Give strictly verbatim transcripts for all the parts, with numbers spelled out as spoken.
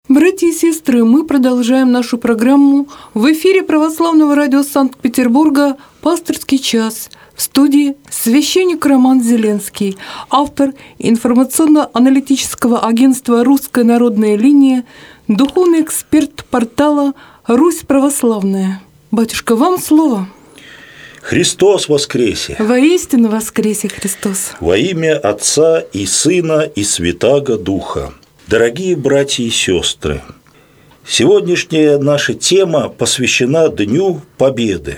Братья и сестры, мы продолжаем нашу программу. В эфире Православного радио Санкт-Петербурга «Пасторский час». В студии священник Роман Зеленский, автор информационно-аналитического агентства «Русская народная линия», духовный эксперт портала «Русь православная». Батюшка, вам слово. Христос воскресе! Воистину воскресе Христос! Во имя Отца и Сына и Святаго Духа. Дорогие братья и сестры, сегодняшняя наша тема посвящена Дню Победы.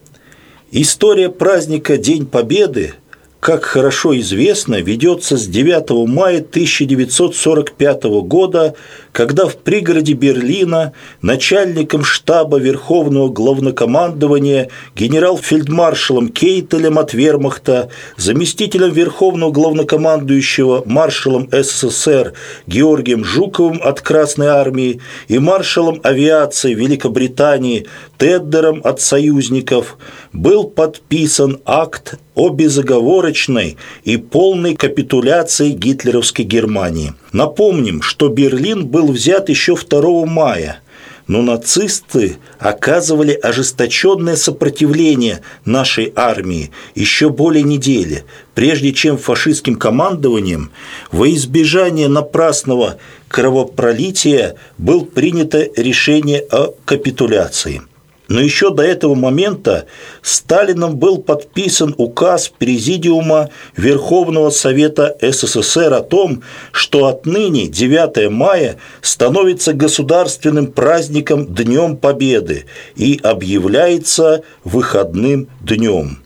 История праздника День Победы, как хорошо известно, ведется с девятого мая тысяча девятьсот сорок пятого года, когда в пригороде Берлина начальником штаба Верховного Главнокомандования генерал-фельдмаршалом Кейтелем от Вермахта, заместителем Верховного Главнокомандующего маршалом СССР Георгием Жуковым от Красной Армии и маршалом авиации Великобритании Теддером от союзников был подписан акт о безоговорочной и полной капитуляции гитлеровской Германии. Напомним, что Берлин был взят еще второго мая, но нацисты оказывали ожесточенное сопротивление нашей армии еще более недели, прежде чем фашистским командованием во избежание напрасного кровопролития было принято решение о капитуляции. Но еще до этого момента Сталином был подписан указ Президиума Верховного Совета СССР о том, что отныне девятое мая становится государственным праздником Днем Победы и объявляется выходным днем.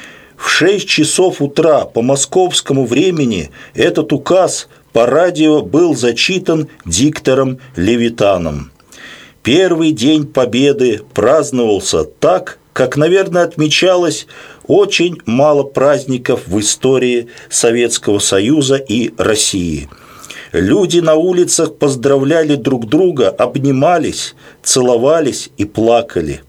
В шесть часов утра по московскому времени этот указ по радио был зачитан диктором Левитаном. Первый день Победы праздновался так, как, наверное, отмечалось очень мало праздников в истории Советского Союза и России. Люди на улицах поздравляли друг друга, обнимались, целовались и плакали.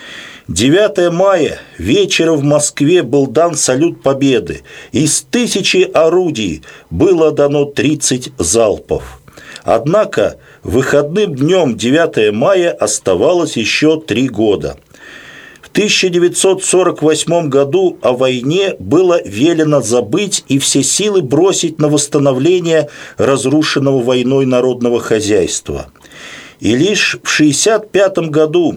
девятое мая вечером в Москве был дан салют Победы. Из тысячи орудий было дано тридцать залпов. Однако выходным днем девятое мая оставалось еще три года. В тысяча девятьсот сорок восьмом году о войне было велено забыть и все силы бросить на восстановление разрушенного войной народного хозяйства. И лишь в шестьдесят пятом году,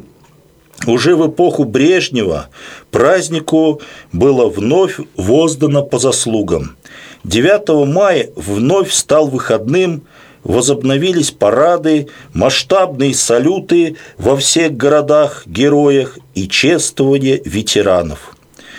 уже в эпоху Брежнева, празднику было вновь воздано по заслугам. девятого мая вновь стал выходным. Возобновились парады, масштабные салюты во всех городах-героях и чествование ветеранов.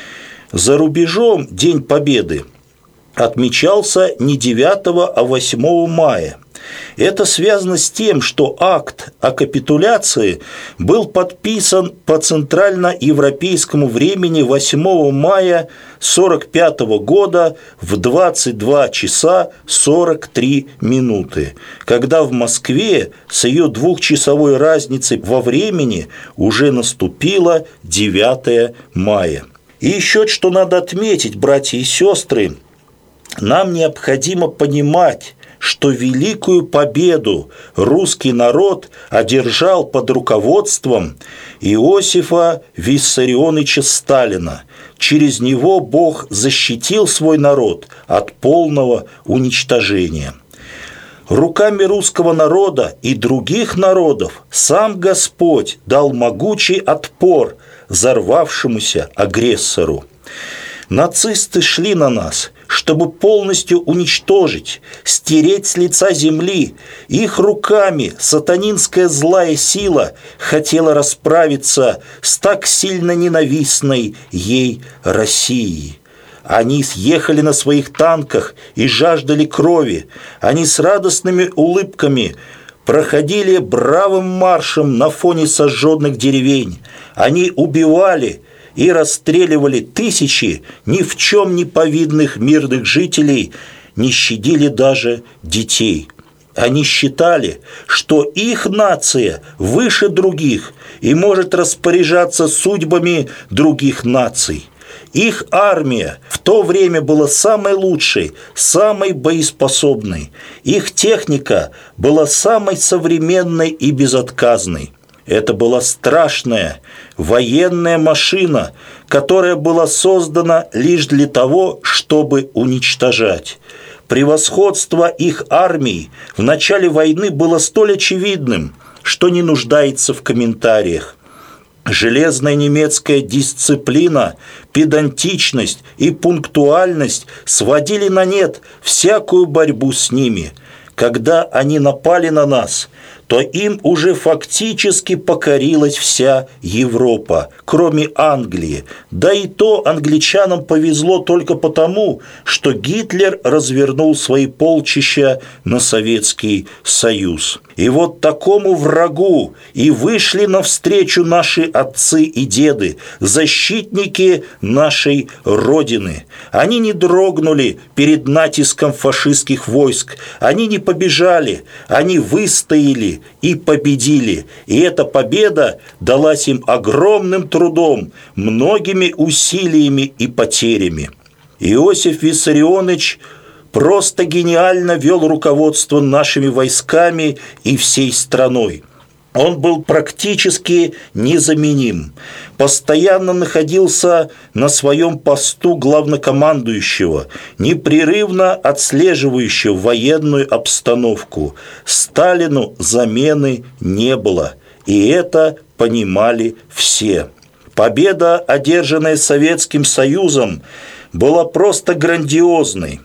За рубежом День Победы отмечался не девятого, а восьмого мая. Это связано с тем, что акт о капитуляции был подписан по центральноевропейскому времени восьмого мая сорок пятого года в двадцать два часа сорок три минуты, когда в Москве с ее двухчасовой разницей во времени уже наступило девятое мая. И еще что надо отметить, братья и сестры, нам необходимо понимать, что великую победу русский народ одержал под руководством Иосифа Виссарионовича Сталина. Через него Бог защитил свой народ от полного уничтожения. Руками русского народа и других народов сам Господь дал могучий отпор взорвавшемуся агрессору. Нацисты шли на нас, чтобы полностью уничтожить, стереть с лица земли. Их руками сатанинская злая сила хотела расправиться с так сильно ненавистной ей Россией. Они съехали на своих танках и жаждали крови. Они с радостными улыбками проходили бравым маршем на фоне сожженных деревень. Они убивали и расстреливали тысячи ни в чем не повинных мирных жителей, не щадили даже детей. Они считали, что их нация выше других и может распоряжаться судьбами других наций. Их армия в то время была самой лучшей, самой боеспособной. Их техника была самой современной и безотказной. Это была страшная военная машина, которая была создана лишь для того, чтобы уничтожать. Превосходство их армий в начале войны было столь очевидным, что не нуждается в комментариях. Железная немецкая дисциплина, педантичность и пунктуальность сводили на нет всякую борьбу с ними. Когда они напали на нас, то им уже фактически покорилась вся Европа, кроме Англии. Да и то англичанам повезло только потому, что Гитлер развернул свои полчища на Советский Союз. И вот такому врагу и вышли навстречу наши отцы и деды, защитники нашей Родины. Они не дрогнули перед натиском фашистских войск, они не побежали, они выстояли и победили. И эта победа далась им огромным трудом, многими усилиями и потерями. Иосиф Виссарионович просто гениально вел руководство нашими войсками и всей страной. Он был практически незаменим, постоянно находился на своем посту главнокомандующего, непрерывно отслеживающего военную обстановку. Сталину замены не было, и это понимали все. Победа, одержанная Советским Союзом, была просто грандиозной.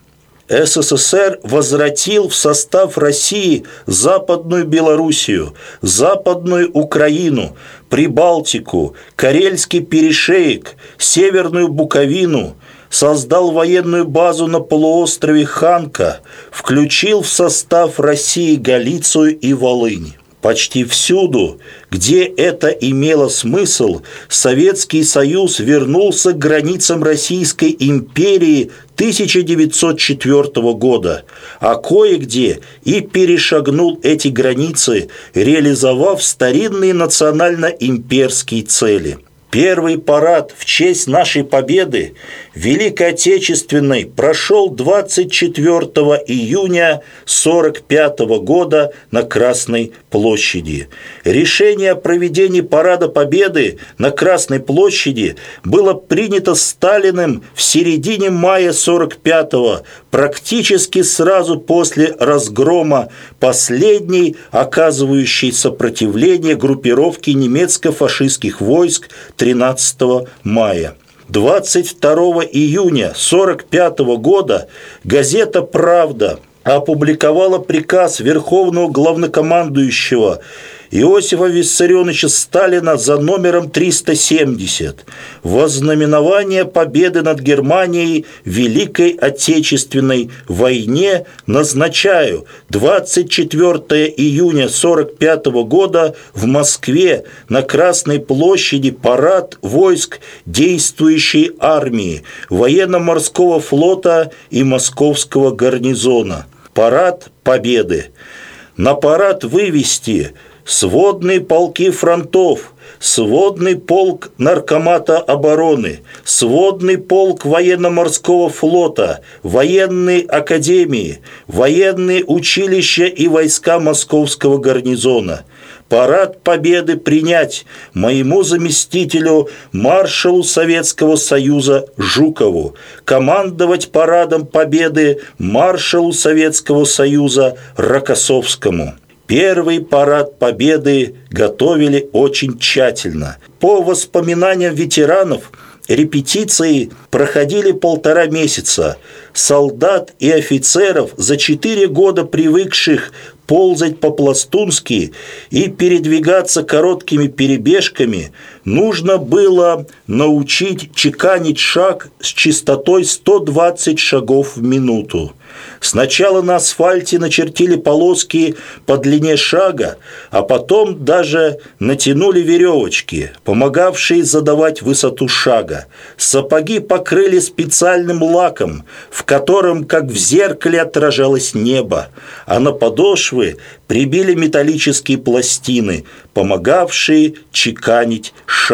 СССР возвратил в состав России Западную Белоруссию, Западную Украину, Прибалтику, Карельский перешеек, Северную Буковину, создал военную базу на полуострове Ханка, включил в состав России Галицию и Волынь. Почти всюду, где это имело смысл, Советский Союз вернулся к границам Российской империи тысяча девятьсот четвёртого года, а кое-где и перешагнул эти границы, реализовав старинные национально-имперские цели. Первый парад в честь нашей победы Великой Отечественной прошел двадцать четвёртого июня сорок пятого года на Красной площади. Решение о проведении парада Победы на Красной площади было принято Сталиным в середине мая сорок пятого, практически сразу после разгрома последней оказывающей сопротивление группировки немецко-фашистских войск тринадцатого мая. двадцать второго июня сорок пятого года газета «Правда» опубликовала приказ Верховного главнокомандующего Иосифа Виссарионовича Сталина за номером триста семьдесят «Вознаменование победы над Германией в Великой Отечественной войне назначаю двадцать четвёртого июня сорок пятого года в Москве на Красной площади парад войск действующей армии, военно-морского флота и московского гарнизона. Парад Победы. На парад вывести сводные полки фронтов, сводный полк Наркомата обороны, сводный полк военно-морского флота, военные академии, военные училища и войска московского гарнизона. Парад Победы принять моему заместителю, маршалу Советского Союза Жукову, командовать парадом Победы маршалу Советского Союза Рокоссовскому. Первый парад Победы готовили очень тщательно. По воспоминаниям ветеранов, репетиции проходили полтора месяца. Солдат и офицеров, за четыре года привыкших ползать по-пластунски и передвигаться короткими перебежками, нужно было научить чеканить шаг с частотой сто двадцать шагов в минуту. Сначала на асфальте начертили полоски по длине шага, а потом даже натянули веревочки, помогавшие задавать высоту шага. Сапоги покрыли специальным лаком, в котором, как в зеркале, отражалось небо, а на подошвы прибили металлические пластины, помогавшие чеканить шаг.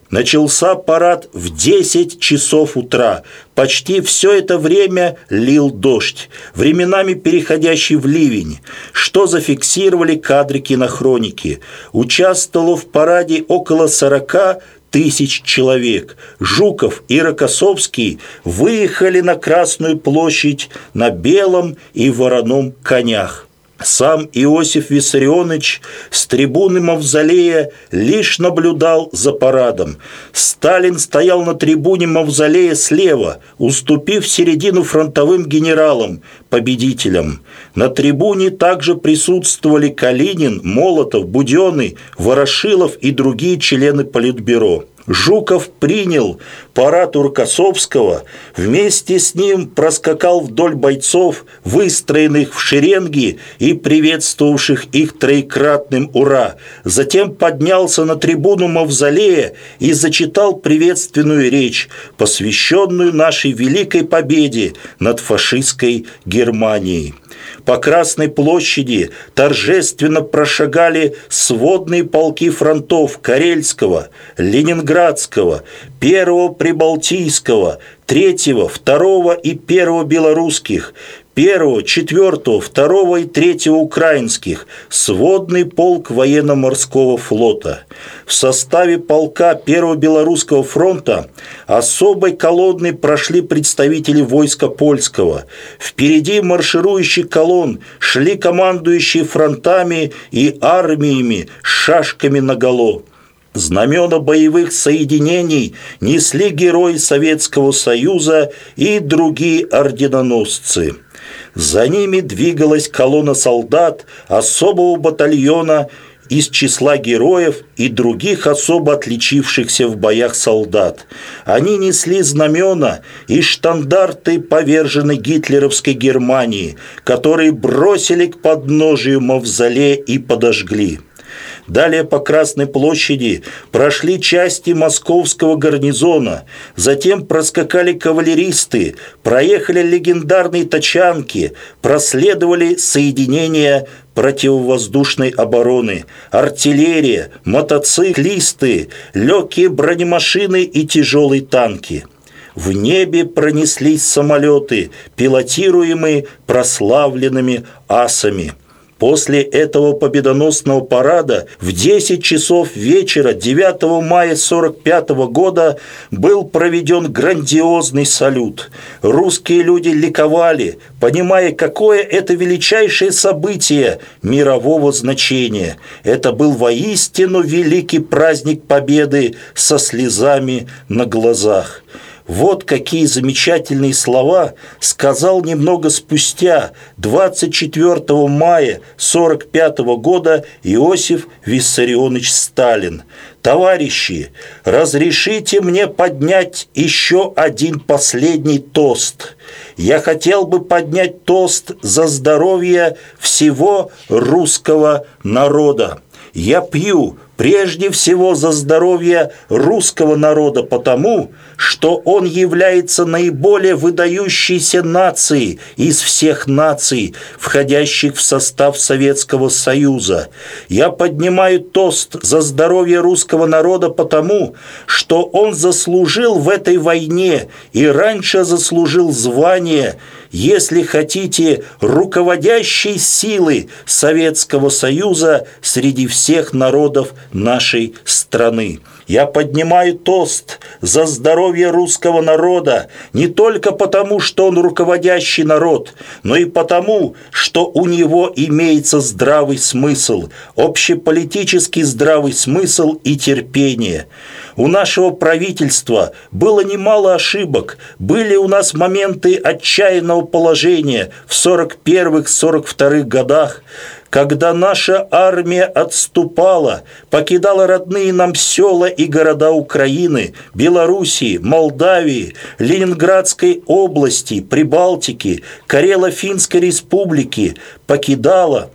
Начался парад в десять часов утра. Почти все это время лил дождь, временами переходящий в ливень, что зафиксировали кадры кинохроники. Участвовало в параде около сорока тысяч человек. Жуков и Рокоссовский выехали на Красную площадь на белом и вороном конях. Сам Иосиф Виссарионович с трибуны Мавзолея лишь наблюдал за парадом. Сталин стоял на трибуне Мавзолея слева, уступив середину фронтовым генералам, победителям. На трибуне также присутствовали Калинин, Молотов, Будённый, Ворошилов и другие члены Политбюро. Жуков принял парад у Рокоссовского, вместе с ним проскакал вдоль бойцов, выстроенных в шеренги и приветствовавших их троекратным «Ура!». Затем поднялся на трибуну Мавзолея и зачитал приветственную речь, посвященную нашей великой победе над фашистской Германией. По Красной площади торжественно прошагали сводные полки фронтов Карельского, Ленинградского, Первого Прибалтийского, Третьего, Второго и Первого Белорусских, Первого, Четвертого, Второго и Третьего Украинских, сводный полк военно-морского флота. В составе полка Первого Белорусского фронта особой колонной прошли представители войска польского. Впереди марширующих колонн шли командующие фронтами и армиями с шашками наголо. Знамена боевых соединений несли герои Советского Союза и другие орденоносцы. За ними двигалась колонна солдат особого батальона из числа героев и других особо отличившихся в боях солдат. Они несли знамена и штандарты поверженной гитлеровской Германии, которые бросили к подножию Мавзолея и подожгли. Далее по Красной площади прошли части московского гарнизона, затем проскакали кавалеристы, проехали легендарные тачанки, проследовали соединения противовоздушной обороны, артиллерия, мотоциклисты, легкие бронемашины и тяжелые танки. В небе пронеслись самолеты, пилотируемые прославленными асами. После этого победоносного парада в десять часов вечера девятого мая сорок пятого года был проведен грандиозный салют. Русские люди ликовали, понимая, какое это величайшее событие мирового значения. Это был воистину великий праздник Победы со слезами на глазах. Вот какие замечательные слова сказал немного спустя, двадцать четвёртого мая сорок пятого года, Иосиф Виссарионович Сталин. «Товарищи, разрешите мне поднять еще один последний тост. Я хотел бы поднять тост за здоровье всего русского народа. Я пью прежде всего за здоровье русского народа потому, что он является наиболее выдающейся нацией из всех наций, входящих в состав Советского Союза. Я поднимаю тост за здоровье русского народа потому, что он заслужил в этой войне и раньше заслужил звание, если хотите, руководящей силы Советского Союза среди всех народов нашей страны. Я поднимаю тост за здоровье русского народа не только потому, что он руководящий народ, но и потому, что у него имеется здравый смысл, общеполитический здравый смысл и терпение. У нашего правительства было немало ошибок, были у нас моменты отчаянного положения в сорок первых — сорок вторых годах, когда наша армия отступала, покидала родные нам села и города Украины, Белоруссии, Молдавии, Ленинградской области, Прибалтики, Карело-Финской республики, покидала,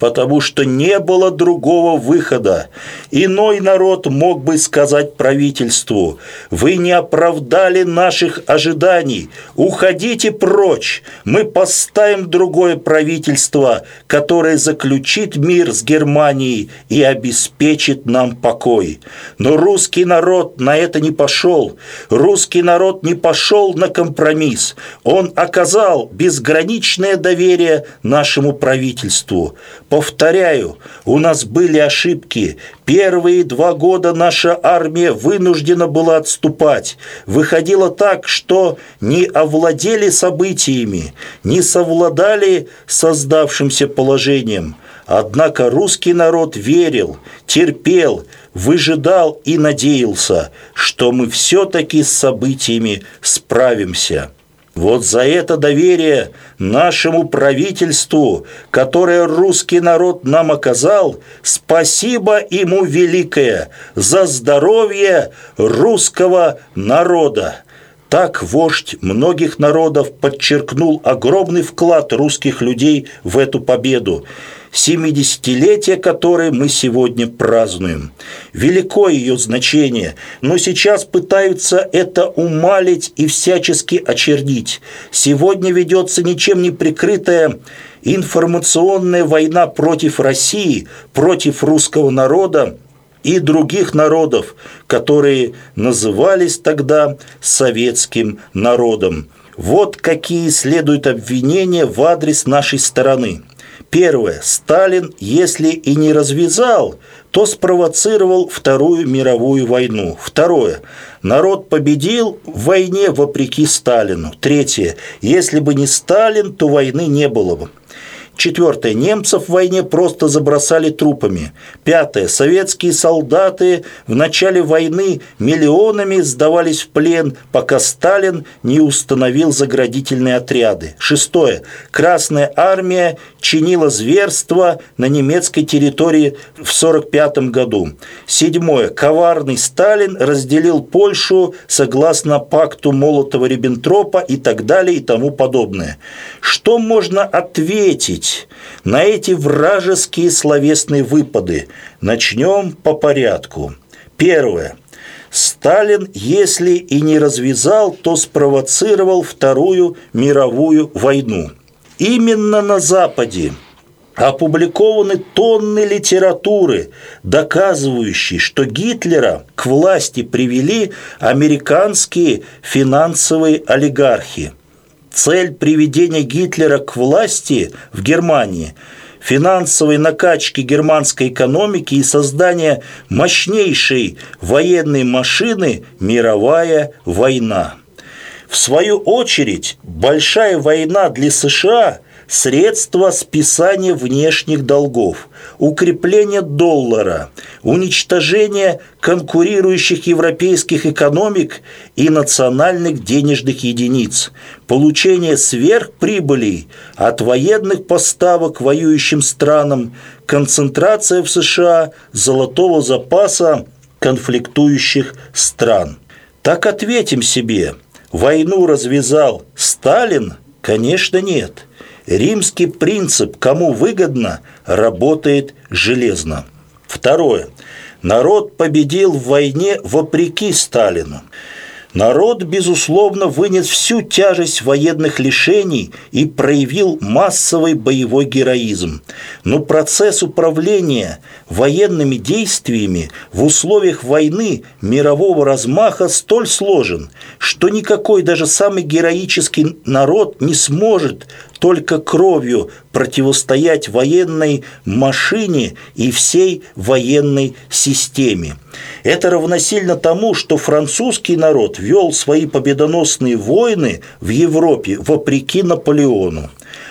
потому что не было другого выхода. Иной народ мог бы сказать правительству: «Вы не оправдали наших ожиданий, уходите прочь, мы поставим другое правительство, которое заключит мир с Германией и обеспечит нам покой». Но русский народ на это не пошел. Русский народ не пошел на компромисс. Он оказал безграничное доверие нашему правительству. Повторяю, у нас были ошибки. Первые два года наша армия вынуждена была отступать. Выходило так, что не овладели событиями, не совладали с создавшимся положением. Однако русский народ верил, терпел, выжидал и надеялся, что мы все-таки с событиями справимся. Вот за это доверие нашему правительству, которое русский народ нам оказал, спасибо ему великое за здоровье русского народа. Так вождь многих народов подчеркнул огромный вклад русских людей в эту победу, семидесятилетие которой мы сегодня празднуем. Велико ее значение, но сейчас пытаются это умалить и всячески очернить. Сегодня ведется ничем не прикрытая информационная война против России, против русского народа и других народов, которые назывались тогда советским народом. Вот какие следуют обвинения в адрес нашей стороны. Первое. Сталин, если и не развязал, то спровоцировал Вторую мировую войну. Второе. Народ победил в войне вопреки Сталину. Третье. Если бы не Сталин, то войны не было бы. Четвертое. Немцев в войне просто забросали трупами. Пятое. Советские солдаты в начале войны миллионами сдавались в плен, пока Сталин не установил заградительные отряды. Шестое. Красная армия чинила зверства на немецкой территории в сорок пятом году. Седьмое. Коварный Сталин разделил Польшу согласно пакту Молотова-Риббентропа и так далее и тому подобное. Что можно ответить на эти вражеские словесные выпады? Начнем по порядку. Первое. Сталин, если и не развязал, то спровоцировал Вторую мировую войну. Именно на Западе опубликованы тонны литературы, доказывающей, что Гитлера к власти привели американские финансовые олигархи. Цель приведения Гитлера к власти в Германии – финансовой накачки германской экономики и создания мощнейшей военной машины – мировая война. В свою очередь, большая война для США – средство списания внешних долгов, укрепление доллара, уничтожение конкурирующих европейских экономик и национальных денежных единиц, получение сверхприбылей от военных поставок воюющим странам, концентрация в США золотого запаса конфликтующих стран. Так ответим себе, войну развязал Сталин? Конечно, нет. Римский принцип «кому выгодно» работает железно. Второе. Народ победил в войне вопреки Сталину. Народ, безусловно, вынес всю тяжесть военных лишений и проявил массовый боевой героизм. Но процесс управления военными действиями в условиях войны мирового размаха столь сложен, что никакой даже самый героический народ не сможет только кровью противостоять военной машине и всей военной системе. Это равносильно тому, что французский народ вел свои победоносные войны в Европе вопреки Наполеону.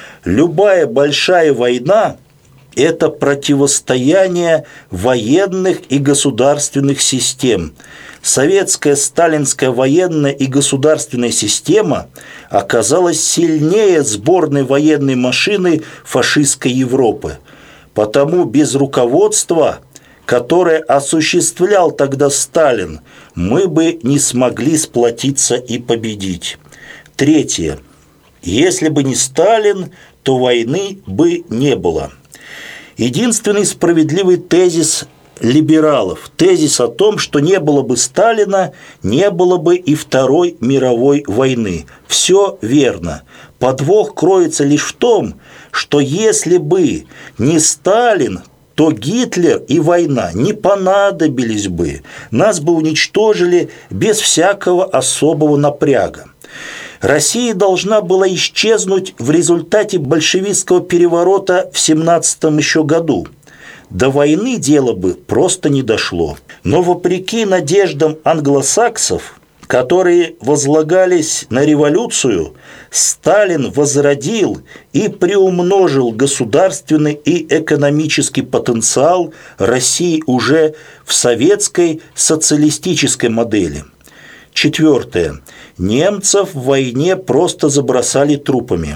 Любая большая война – это противостояние военных и государственных систем. Советская сталинская военная и государственная система оказалась сильнее сборной военной машины фашистской Европы. Потому без руководства, которое осуществлял тогда Сталин, мы бы не смогли сплотиться и победить. Третье. Если бы не Сталин, то войны бы не было. Единственный справедливый тезис либералов, тезис о том, что не было бы Сталина, не было бы и Второй мировой войны. Все верно. Подвох кроется лишь в том, что если бы не Сталин, то Гитлер и война не понадобились бы, нас бы уничтожили без всякого особого напряга. Россия должна была исчезнуть в результате большевистского переворота в семнадцатом еще году. До войны дело бы просто не дошло. Но вопреки надеждам англосаксов, которые возлагались на революцию, Сталин возродил и приумножил государственный и экономический потенциал России уже в советской социалистической модели. Четвертое. Немцев в войне просто забросали трупами.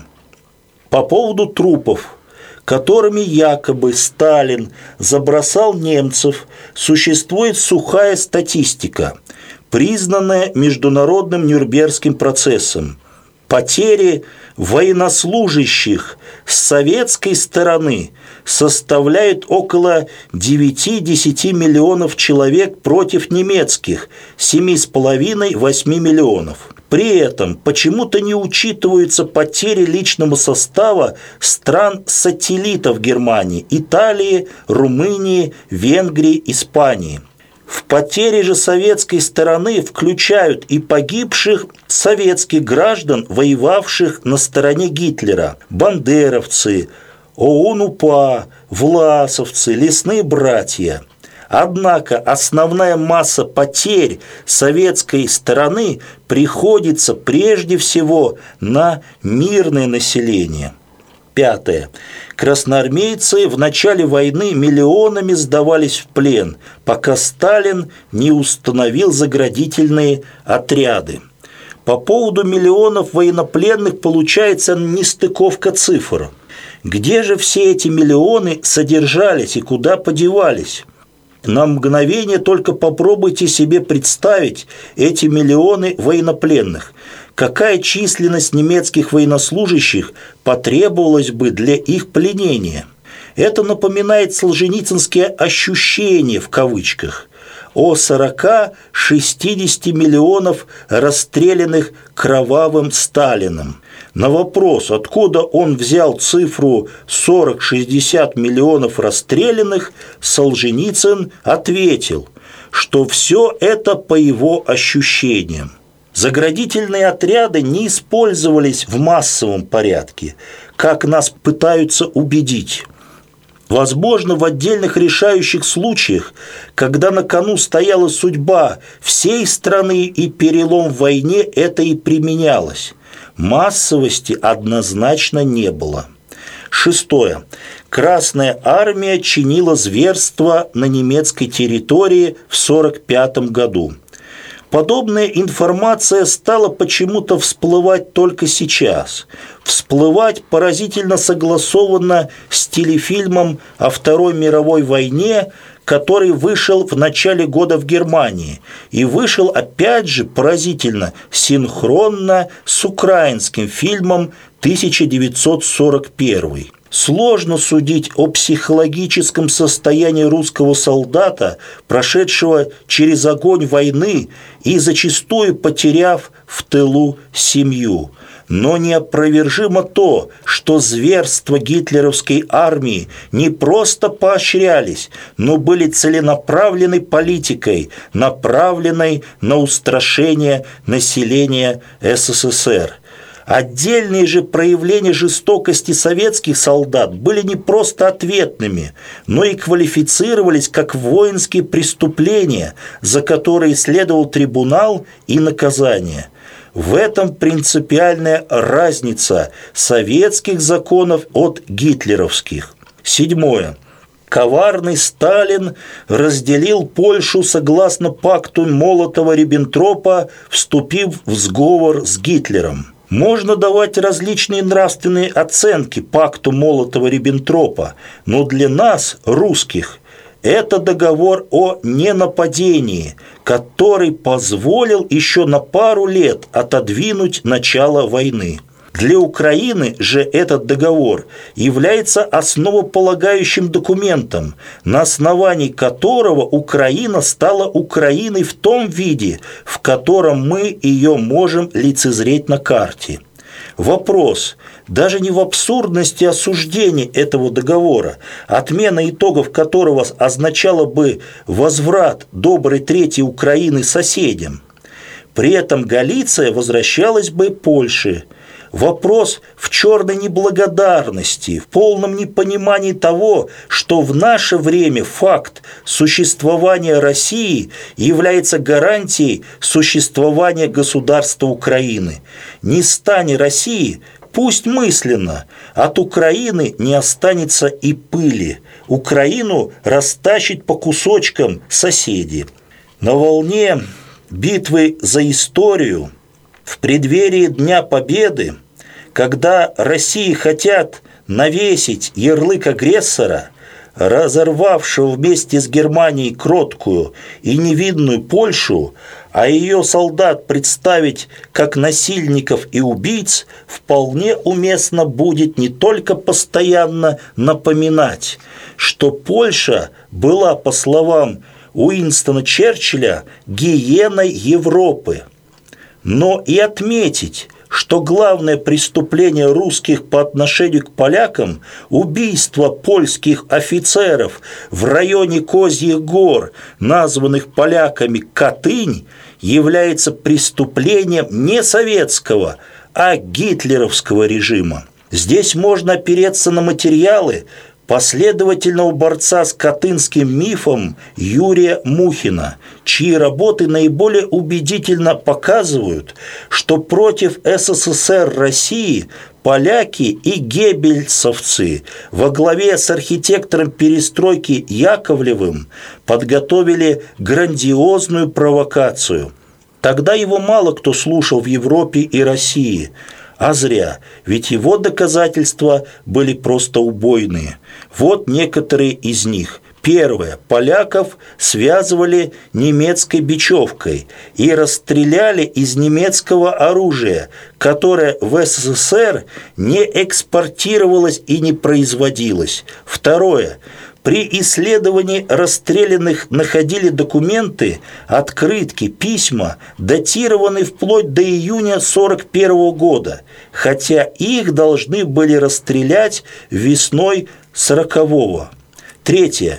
По поводу трупов, которыми якобы Сталин забросал немцев, существует сухая статистика, признанная международным Нюрнбергским процессом. Потери военнослужащих с советской стороны составляют около девять-десять миллионов человек против немецких – семь с половиной-восемь миллионов. При этом почему-то не учитываются потери личного состава стран-сателлитов Германии – Италии, Румынии, Венгрии, Испании. В потери же советской стороны включают и погибших советских граждан, воевавших на стороне Гитлера, бандеровцы, ОУН-УПА, власовцы, лесные братья. Однако основная масса потерь советской стороны приходится прежде всего на мирное население. Пятое. Красноармейцы в начале войны миллионами сдавались в плен, пока Сталин не установил заградительные отряды. По поводу миллионов военнопленных получается нестыковка цифр. Где же все эти миллионы содержались и куда подевались? На мгновение только попробуйте себе представить эти миллионы военнопленных. Какая численность немецких военнослужащих потребовалась бы для их пленения? Это напоминает солженицынские «ощущения» в кавычках о сорока-шестидесяти миллионов расстрелянных кровавым Сталином. На вопрос, откуда он взял цифру сорок-шестьдесят миллионов расстрелянных, Солженицын ответил, что все это по его ощущениям. Заградительные отряды не использовались в массовом порядке, как нас пытаются убедить. Возможно, в отдельных решающих случаях, когда на кону стояла судьба всей страны и перелом в войне, это и применялось. Массовости однозначно не было. Шестое. Красная армия чинила зверство на немецкой территории в сорок пятом году. Подобная информация стала почему-то всплывать только сейчас. Всплывать поразительно согласованно с телефильмом о Второй мировой войне, который вышел в начале года в Германии. И вышел опять же поразительно синхронно с украинским фильмом тысяча девятьсот сорок первый. Сложно судить о психологическом состоянии русского солдата, прошедшего через огонь войны и зачастую потеряв в тылу семью. Но неопровержимо то, что зверства гитлеровской армии не просто поощрялись, но были целенаправленной политикой, направленной на устрашение населения СССР. Отдельные же проявления жестокости советских солдат были не просто ответными, но и квалифицировались как воинские преступления, за которые следовал трибунал и наказание. В этом принципиальная разница советских законов от гитлеровских. Седьмое. Коварный Сталин разделил Польшу согласно пакту Молотова-Риббентропа, вступив в сговор с Гитлером. Можно давать различные нравственные оценки пакту Молотова-Риббентропа, но для нас, русских, это договор о ненападении, который позволил еще на пару лет отодвинуть начало войны. Для Украины же этот договор является основополагающим документом, на основании которого Украина стала Украиной в том виде, в котором мы ее можем лицезреть на карте. Вопрос даже не в абсурдности осуждения этого договора, отмена итогов которого означала бы возврат доброй трети Украины соседям. При этом Галиция возвращалась бы Польше. Вопрос в черной неблагодарности, в полном непонимании того, что в наше время факт существования России является гарантией существования государства Украины. Не стань России, пусть мысленно, от Украины не останется и пыли. Украину растащит по кусочкам соседи. На волне битвы за историю, в преддверии Дня Победы, когда России хотят навесить ярлык агрессора, разорвавшего вместе с Германией кроткую и невинную Польшу, а ее солдат представить как насильников и убийц, вполне уместно будет не только постоянно напоминать, что Польша была, по словам Уинстона Черчилля, гиеной Европы, но и отметить, что главное преступление русских по отношению к полякам – убийство польских офицеров в районе Козьих гор, названных поляками Катынь, является преступлением не советского, а гитлеровского режима. Здесь можно опереться на материалы последовательного борца с катынским мифом Юрия Мухина, чьи работы наиболее убедительно показывают, что против СССР России поляки и геббельсовцы во главе с архитектором перестройки Яковлевым подготовили грандиозную провокацию. Тогда его мало кто слушал в Европе и России, а зря, ведь его доказательства были просто убойные. Вот некоторые из них. Первое. Поляков связывали немецкой бечевкой и расстреляли из немецкого оружия, которое в СССР не экспортировалось и не производилось. Второе. При исследовании расстрелянных находили документы, открытки, письма, датированные вплоть до июня сорок первого года, хотя их должны были расстрелять весной сорокового. Третье.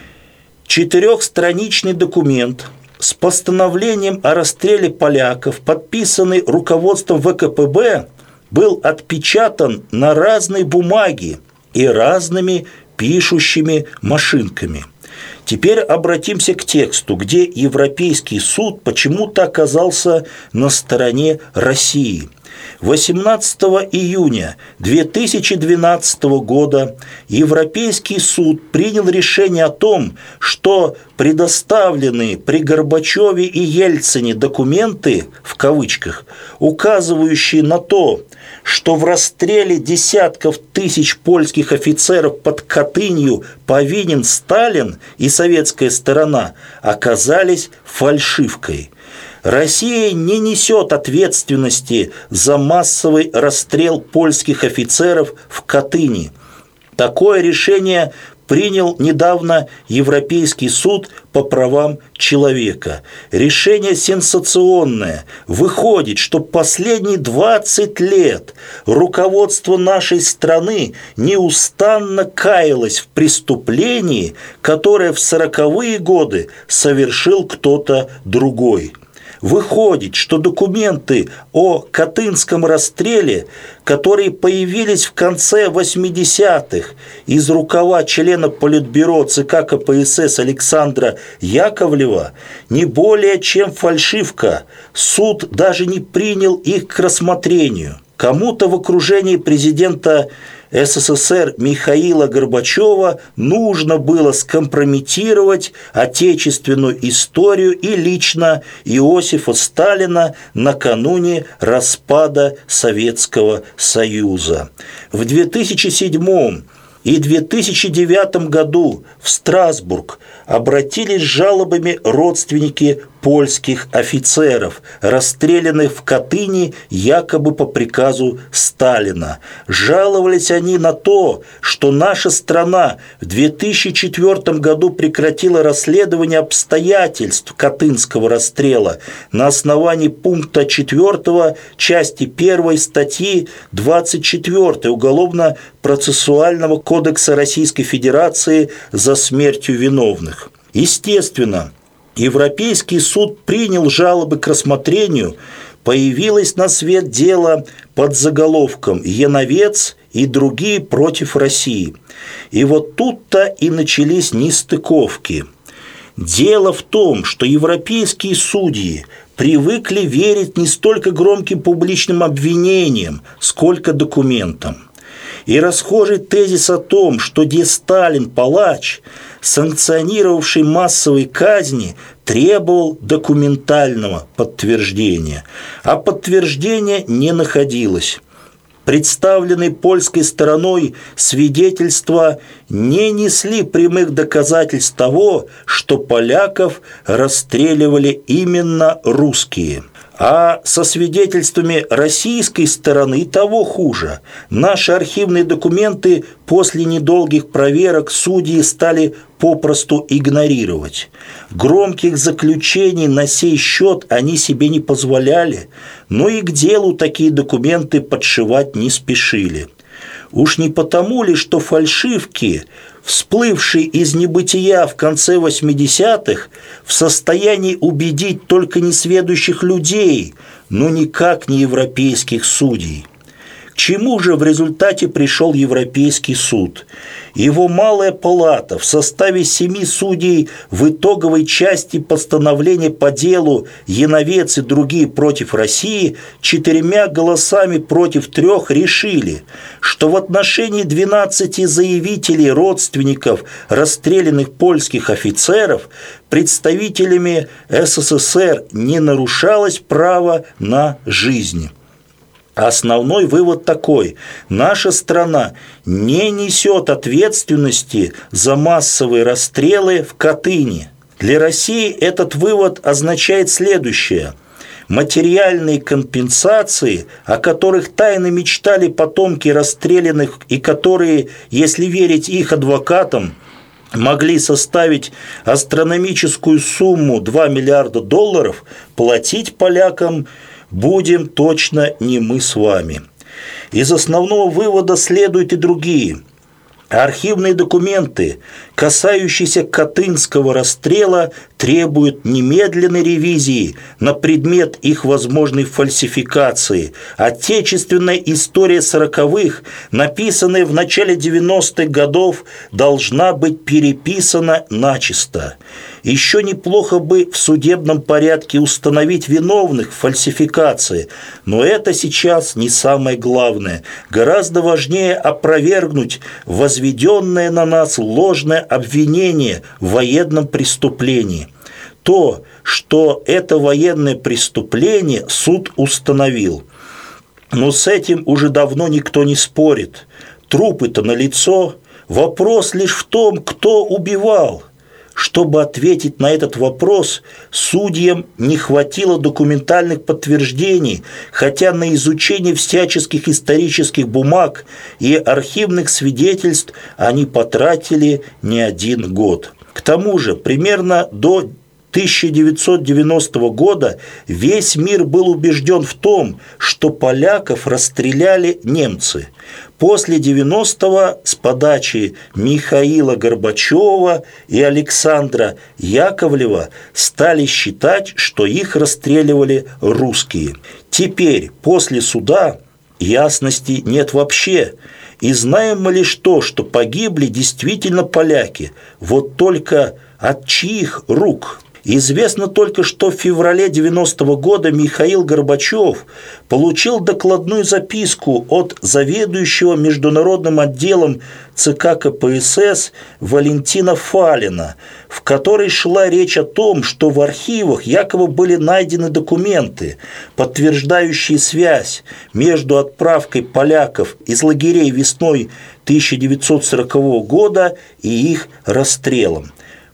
Четырехстраничный документ с постановлением о расстреле поляков, подписанный руководством ВКПБ, был отпечатан на разной бумаге и разными пишущими машинками. Теперь обратимся к тексту, где Европейский суд почему-то оказался на стороне России. восемнадцатого июня две тысячи двенадцатого года Европейский суд принял решение о том, что предоставленные при Горбачеве и Ельцине документы, в кавычках, указывающие на то, что в расстреле десятков тысяч польских офицеров под Катынью повинен Сталин и советская сторона, оказались фальшивкой. Россия не несет ответственности за массовый расстрел польских офицеров в Катыни. Такое решение принял недавно Европейский суд по правам человека. Решение сенсационное. Выходит, что последние двадцать лет руководство нашей страны неустанно каялось в преступлении, которое в сороковые годы совершил кто-то другой. Выходит, что документы о Катынском расстреле, которые появились в конце восьмидесятых из рукава члена Политбюро ЦК КПСС Александра Яковлева, не более чем фальшивка. Суд даже не принял их к рассмотрению. Кому-то в окружении президента СССР Михаила Горбачева нужно было скомпрометировать отечественную историю и лично Иосифа Сталина накануне распада Советского Союза. В две тысячи седьмом и две тысячи девятом году в Страсбург обратились с жалобами родственники польских офицеров, расстрелянных в Катыни якобы по приказу Сталина. Жаловались они на то, что наша страна в две тысячи четвёртом году прекратила расследование обстоятельств Катынского расстрела на основании пункта четвёртого части первой статьи двадцать четвёртой Уголовно-процессуального кодекса Российской Федерации за смертью виновных. Естественно, Европейский суд принял жалобы к рассмотрению, появилось на свет дело под заголовком «Яновец и другие против России». И вот тут-то и начались нестыковки. Дело в том, что европейские судьи привыкли верить не столько громким публичным обвинениям, сколько документам. И расхожий тезис о том, что де Сталин палач, санкционировавший массовые казни, требовал документального подтверждения, а подтверждения не находилось. Представленные польской стороной свидетельства не несли прямых доказательств того, что поляков расстреливали именно русские. А со свидетельствами российской стороны того хуже. Наши архивные документы после недолгих проверок судьи стали попросту игнорировать. Громких заключений на сей счет они себе не позволяли, но и к делу такие документы подшивать не спешили. Уж не потому ли, что фальшивки, всплывшие из небытия в конце восьмидесятых, в состоянии убедить только несведущих людей, но никак не европейских судей? К чему же в результате пришел Европейский суд? Его малая палата в составе семи судей в итоговой части постановления по делу «Яновец и другие против России» четырьмя голосами против трех решили, что в отношении двенадцати заявителей родственников расстрелянных польских офицеров представителями СССР не нарушалось право на жизнь. Основной вывод такой: наша страна не несет ответственности за массовые расстрелы в Катыни. Для России этот вывод означает следующее: материальные компенсации, о которых тайно мечтали потомки расстрелянных и которые, если верить их адвокатам, могли составить астрономическую сумму два миллиарда долларов, платить полякам будем точно не мы с вами. Из основного вывода следуют и другие. Архивные документы, касающиеся Катынского расстрела, требуют немедленной ревизии на предмет их возможной фальсификации. Отечественная история сороковых, написанная в начале девяностых годов, должна быть переписана начисто. Еще неплохо бы в судебном порядке установить виновных в фальсификации, но это сейчас не самое главное. Гораздо важнее опровергнуть возведенное на нас ложное обвинение в военном преступлении. То, что это военное преступление, суд установил. Но с этим уже давно никто не спорит. Трупы-то налицо. Вопрос лишь в том, кто убивал. Чтобы ответить на этот вопрос, судьям не хватило документальных подтверждений, хотя на изучение всяческих исторических бумаг и архивных свидетельств они потратили не один год. К тому же, примерно до тысяча девятьсот девяностого года весь мир был убежден в том, что поляков расстреляли немцы. После девяностого с подачи Михаила Горбачева и Александра Яковлева стали считать, что их расстреливали русские. Теперь, после суда, ясности нет вообще. И знаем мы лишь то, что погибли действительно поляки, вот только от чьих рук? Известно только, что в феврале девяностого года Михаил Горбачев получил докладную записку от заведующего международным отделом ЦК КПСС Валентина Фалина, в которой шла речь о том, что в архивах якобы были найдены документы, подтверждающие связь между отправкой поляков из лагерей весной тысяча девятьсот сорокового года и их расстрелом.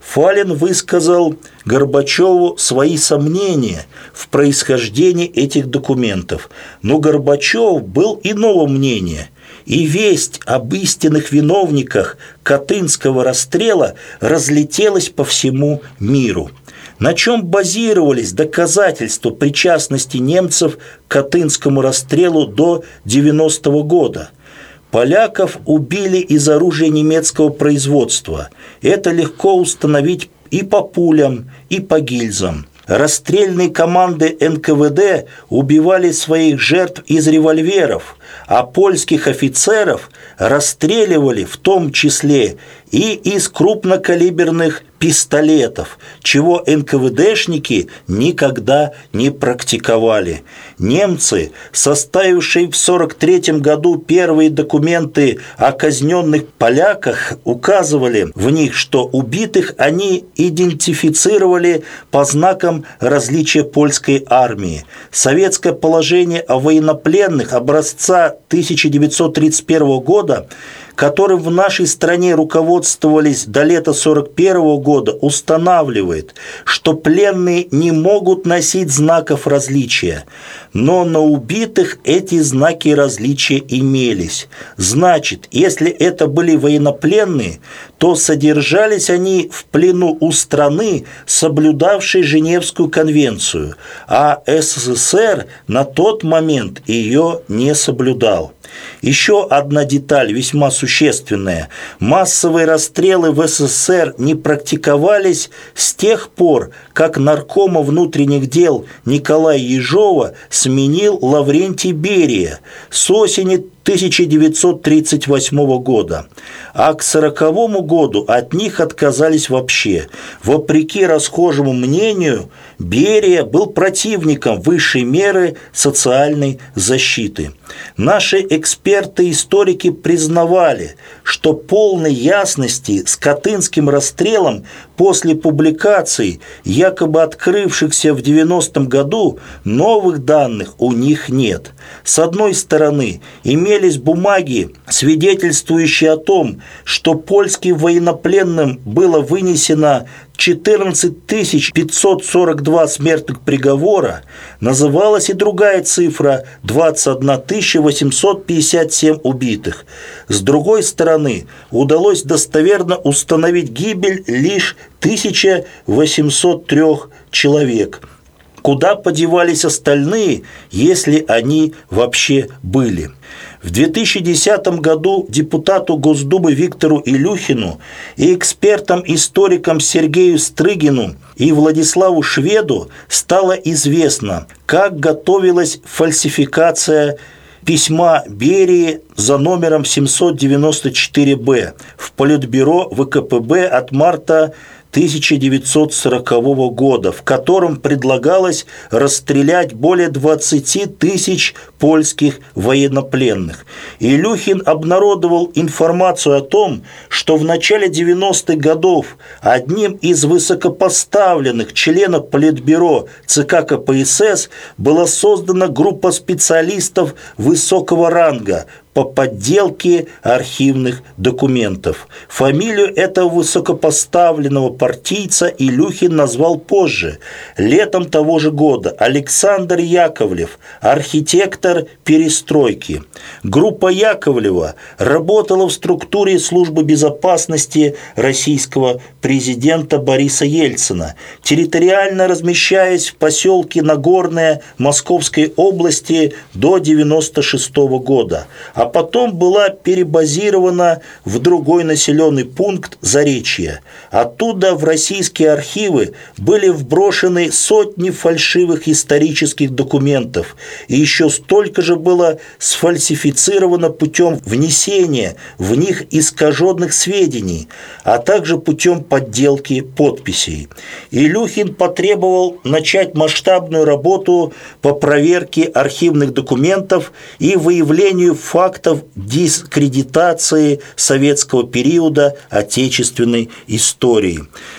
Фалин высказал Горбачеву свои сомнения в происхождении этих документов, но Горбачев был иного мнения, и весть об истинных виновниках Катынского расстрела разлетелась по всему миру. На чем базировались доказательства причастности немцев к Катынскому расстрелу до девяностого года? Поляков убили из оружия немецкого производства. Это легко установить и по пулям, и по гильзам. Расстрельные команды эн ка вэ дэ убивали своих жертв из револьверов, а польских офицеров расстреливали в том числе и из крупнокалиберных пистолетов, чего эн ка вэ дэшники никогда не практиковали. Немцы, составившие в сорок третьем году первые документы о казненных поляках, указывали в них, что убитых они идентифицировали по знакам различия польской армии. Советское положение о военнопленных образца тысяча девятьсот тридцать первого года, которым в нашей стране руководствовались до лета сорок первого года, устанавливает, что пленные не могут носить знаков различия, но на убитых эти знаки различия имелись. Значит, если это были военнопленные, то содержались они в плену у страны, соблюдавшей Женевскую конвенцию, а эс эс эс эр на тот момент ее не соблюдал. Еще одна деталь весьма существенная. Массовые расстрелы в эс эс эс эр не практиковались с тех пор, как наркома внутренних дел Николая Ежова сменил Лаврентий Берия с осени тысяча девятьсот тридцать восьмого года, а к сороковому году от них отказались вообще. Вопреки расхожему мнению, Берия был противником высшей меры социальной защиты. Наши эксперты-историки признавали, что полной ясности с Катынским расстрелом после публикаций, якобы открывшихся в девяностом году, новых данных у них нет. С одной стороны, имелись бумаги, свидетельствующие о том, что польским военнопленным было вынесено четырнадцать тысяч пятьсот сорок два смертных приговора, называлась и другая цифра – двадцать одна тысяча восемьсот пятьдесят семь убитых. С другой стороны, удалось достоверно установить гибель лишь тысяча восемьсот три человек. Куда подевались остальные, если они вообще были? В две тысячи десятом году депутату Госдумы Виктору Илюхину и экспертам-историкам Сергею Стрыгину и Владиславу Шведу стало известно, как готовилась фальсификация письма Берии за номером семьсот девяносто четыре бэ в Политбюро вэ ка пэ бэ от марта тысяча девятьсот сорокового года, в котором предлагалось расстрелять более двадцати тысяч польских военнопленных. Илюхин обнародовал информацию о том, что в начале девяностых годов одним из высокопоставленных членов Политбюро цэ ка ка пэ эс эс была создана группа специалистов высокого ранга по подделке архивных документов. Фамилию этого высокопоставленного партийца Илюхин назвал позже, летом того же года. Александр Яковлев, архитектор перестройки. Группа Яковлева работала в структуре службы безопасности российского президента Бориса Ельцина, территориально размещаясь в поселке Нагорное Московской области до девяносто шестого года, а потом была перебазирована в другой населенный пункт Заречья. Оттуда в российские архивы были вброшены сотни фальшивых исторических документов, и еще столько же было сфальсифицировано путем внесения в них искаженных сведений, а также путем подделки подписей. Илюхин потребовал начать масштабную работу по проверке архивных документов и выявлению фактов дискредитации советского периода отечественной истории.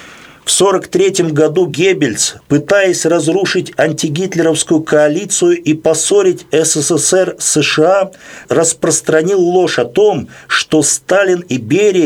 В сорок третьем году Геббельс, пытаясь разрушить антигитлеровскую коалицию и поссорить эс эс эс эр с США, распространил ложь о том, что Сталин и Берия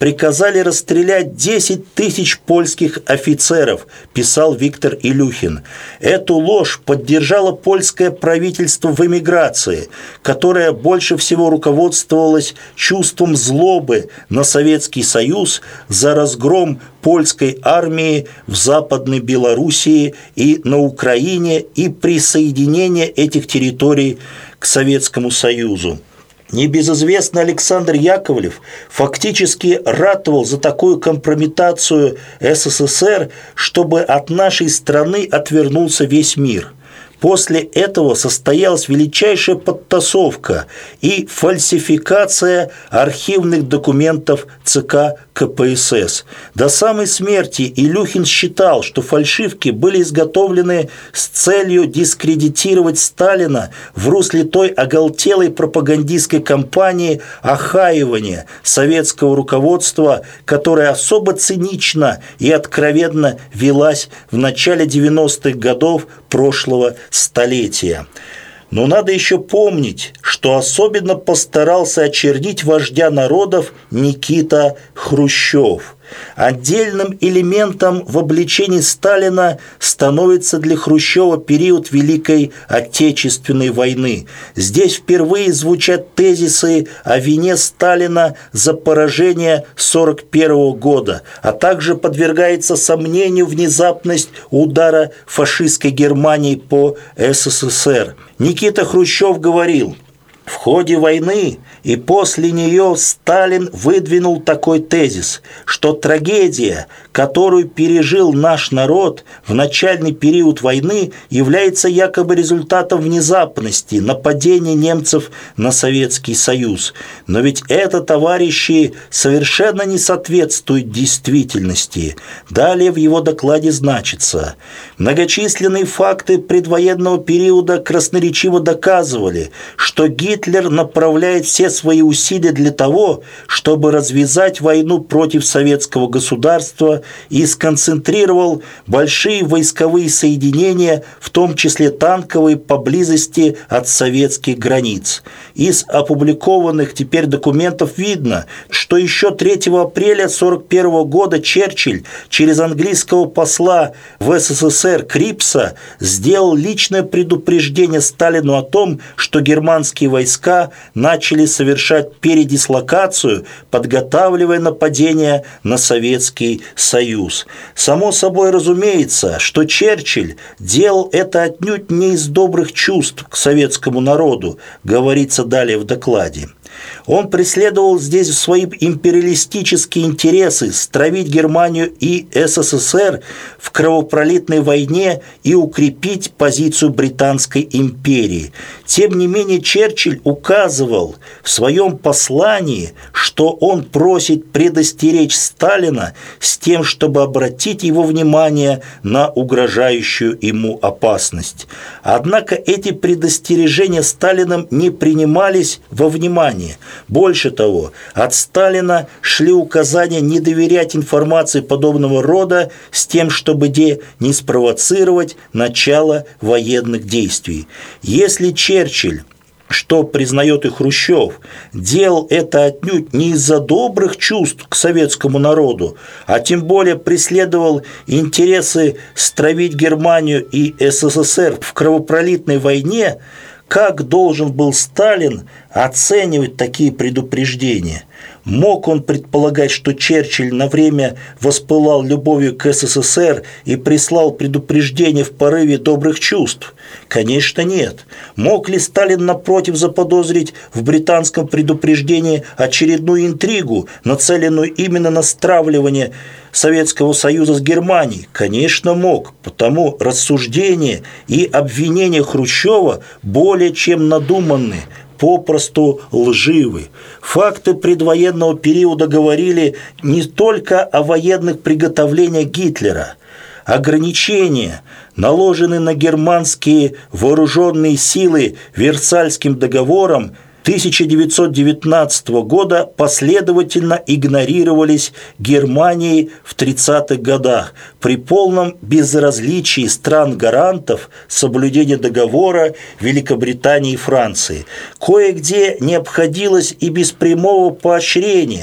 приказали расстрелять десять тысяч польских офицеров, писал Виктор Илюхин. Эту ложь поддержало польское правительство в эмиграции, которое больше всего руководствовалось чувством злобы на Советский Союз за разгром польской армии в Западной Белоруссии и на Украине и присоединение этих территорий к Советскому Союзу. Небезызвестный Александр Яковлев фактически ратовал за такую компрометацию СССР, чтобы от нашей страны отвернулся весь мир. После этого состоялась величайшая подтасовка и фальсификация архивных документов ЦК КПСС. До самой смерти Илюхин считал, что фальшивки были изготовлены с целью дискредитировать Сталина в русле той оголтелой пропагандистской кампании охаивания советского руководства, которая особо цинично и откровенно велась в начале девяностых годов прошлого столетия. Но надо еще помнить, что особенно постарался очернить вождя народов Никита Хрущев. Отдельным элементом в обличении Сталина становится для Хрущева период Великой Отечественной войны. Здесь впервые звучат тезисы о вине Сталина за поражение сорок первого года, а также подвергается сомнению внезапность удара фашистской Германии по СССР. Никита Хрущев говорил: в ходе войны и после нее Сталин выдвинул такой тезис, что трагедия, которую пережил наш народ в начальный период войны, является якобы результатом внезапности нападения немцев на Советский Союз. Но ведь это, товарищи, совершенно не соответствует действительности. Далее в его докладе значится: многочисленные факты предвоенного периода красноречиво доказывали, что Гитлер направляет все свои усилия для того, чтобы развязать войну против советского государства и сконцентрировал большие войсковые соединения, в том числе танковые, поблизости от советских границ. Из опубликованных теперь документов видно, что еще третьего апреля сорок первого года Черчилль через английского посла в СССР Крипса сделал личное предупреждение Сталину о том, что германские войска начали совершать передислокацию, подготавливая нападение на Советский Союз. Само собой разумеется, что Черчилль делал это отнюдь не из добрых чувств к советскому народу, говорится далее в докладе. Он преследовал здесь свои империалистические интересы стравить Германию и СССР в кровопролитной войне и укрепить позицию Британской империи. Тем не менее, Черчилль указывал в своем послании, что он просит предостеречь Сталина с тем, чтобы обратить его внимание на угрожающую ему опасность. Однако эти предостережения Сталином не принимались во внимание. Больше того, от Сталина шли указания не доверять информации подобного рода с тем, чтобы де не спровоцировать начало военных действий. Если Черчилль, что признает и Хрущев, делал это отнюдь не из-за добрых чувств к советскому народу, а тем более преследовал интересы стравить Германию и СССР в кровопролитной войне, как должен был Сталин оценивать такие предупреждения? Мог он предполагать, что Черчилль на время воспылал любовью к СССР и прислал предупреждение в порыве добрых чувств? Конечно, нет. Мог ли Сталин, напротив, заподозрить в британском предупреждении очередную интригу, нацеленную именно на стравливание Советского Союза с Германией? Конечно, мог, потому рассуждения и обвинения Хрущева более чем надуманны, попросту лживы. Факты предвоенного периода говорили не только о военных приготовлениях Гитлера. Ограничения, наложенные на германские вооруженные силы Версальским договором тысяча девятьсот девятнадцатого года, последовательно игнорировались Германией в тридцатых годах при полном безразличии стран-гарантов соблюдения договора Великобритании и Франции. Кое-где не обходилось и без прямого поощрения.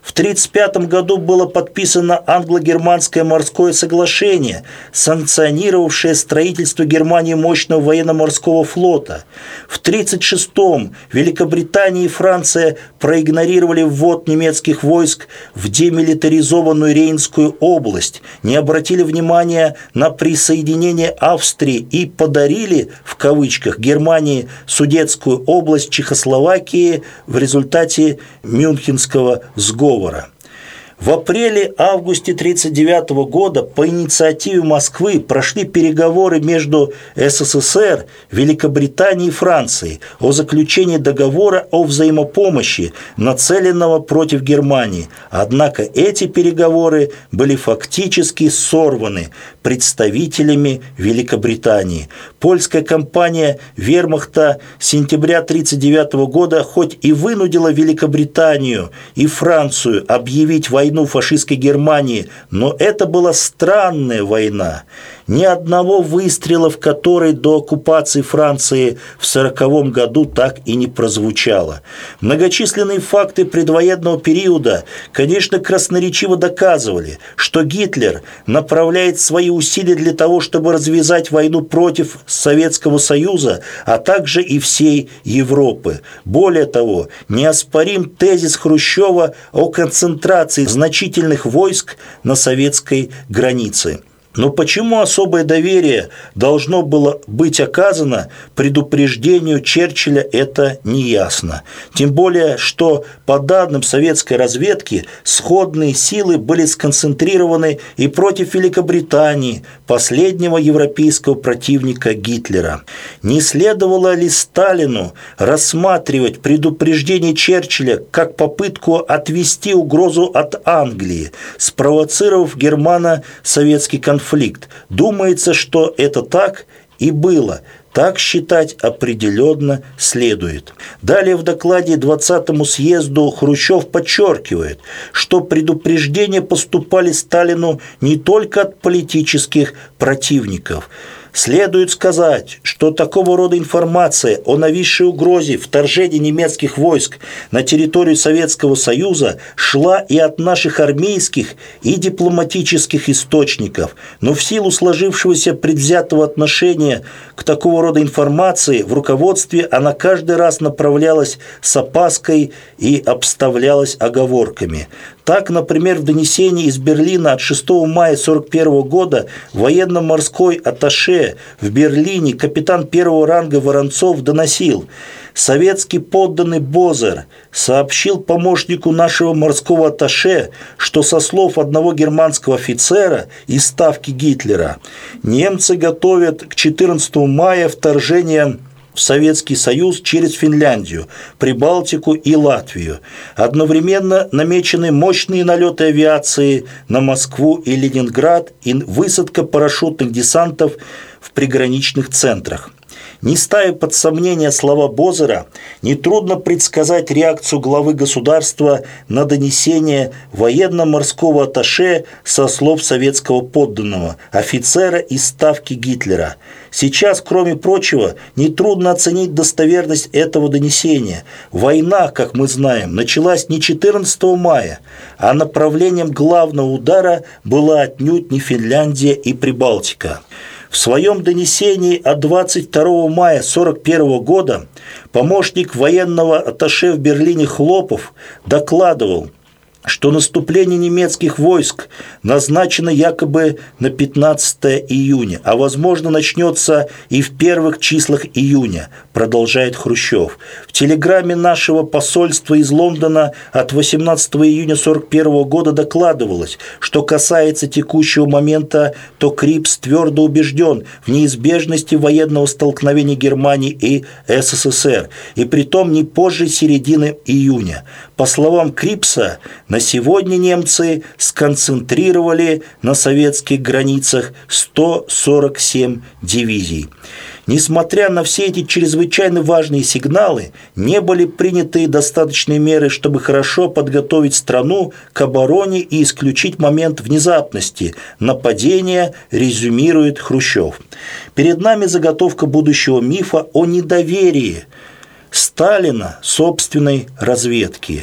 В тысяча девятьсот тридцать пятом году было подписано англо-германское морское соглашение, санкционировавшее строительство Германии мощного военно-морского флота. В тысяча девятьсот тридцать шестом Великобритания и Франция проигнорировали ввод немецких войск в демилитаризованную Рейнскую область, не обратили внимания на присоединение Австрии и подарили, в кавычках, Германии Судетскую область Чехословакии в результате Мюнхенского сговора. В апреле-августе тысяча девятьсот тридцать девятого года по инициативе Москвы прошли переговоры между СССР, Великобританией и Францией о заключении договора о взаимопомощи, нацеленного против Германии. Однако эти переговоры были фактически сорваны представителями Великобритании. Польская кампания вермахта сентября тысяча девятьсот тридцать девятого года хоть и вынудила Великобританию и Францию объявить войну фашистской Германии, но это была странная война, ни одного выстрела в которой до оккупации Франции в сороковом году так и не прозвучало. Многочисленные факты предвоенного периода, конечно, красноречиво доказывали, что Гитлер направляет свои усилия для того, чтобы развязать войну против Советского Союза, а также и всей Европы. Более того, неоспорим тезис Хрущева о концентрации значительных войск на советской границе. Но почему особое доверие должно было быть оказано предупреждению Черчилля, это неясно. Тем более, что по данным советской разведки сходные силы были сконцентрированы и против Великобритании, последнего европейского противника Гитлера. Не следовало ли Сталину рассматривать предупреждение Черчилля как попытку отвести угрозу от Англии, спровоцировав германо-советский конфликт? Конфликт. Думается, что это так и было. Так считать определенно следует. Далее в докладе двадцатому съезду Хрущев подчеркивает, что предупреждения поступали Сталину не только от политических противников. Следует сказать, что такого рода информация о нависшей угрозе вторжения немецких войск на территорию Советского Союза шла и от наших армейских и дипломатических источников, но в силу сложившегося предвзятого отношения к такого рода информации в руководстве она каждый раз направлялась с опаской и обставлялась оговорками. Так, например, в донесении из Берлина от шестого мая тысяча девятьсот сорок первого года военно-морской атташе в Берлине капитан первого ранга Воронцов доносил: советский подданный Бозер сообщил помощнику нашего морского атташе, что со слов одного германского офицера из ставки Гитлера немцы готовят к четырнадцатому мая вторжение в Советский Союз через Финляндию, Прибалтику и Латвию. Одновременно намечены мощные налеты авиации на Москву и Ленинград и высадка парашютных десантов в приграничных центрах. Не ставя под сомнение слова Бозера, нетрудно предсказать реакцию главы государства на донесение военно-морского атташе со слов советского подданного, офицера из ставки Гитлера. Сейчас, кроме прочего, нетрудно оценить достоверность этого донесения. Война, как мы знаем, началась не четырнадцатого мая, а направлением главного удара была отнюдь не Финляндия и Прибалтика. В своем донесении от двадцать второго мая тысяча девятьсот сорок первого года помощник военного атташе в Берлине Хлопов докладывал, что наступление немецких войск назначено якобы на пятнадцатое июня, а возможно начнется и в первых числах июня, продолжает Хрущев. В телеграмме нашего посольства из Лондона от восемнадцатого июня тысяча девятьсот сорок первого года докладывалось, что касается текущего момента, то Крипс твердо убежден в неизбежности военного столкновения Германии и СССР, и притом не позже середины июня. По словам Крипса, на сегодня немцы сконцентрировали на советских границах сто сорок семь дивизий. Несмотря на все эти чрезвычайно важные сигналы, не были приняты достаточные меры, чтобы хорошо подготовить страну к обороне и исключить момент внезапности нападения, резюмирует Хрущев. Перед нами заготовка будущего мифа о недоверии Сталина собственной разведке.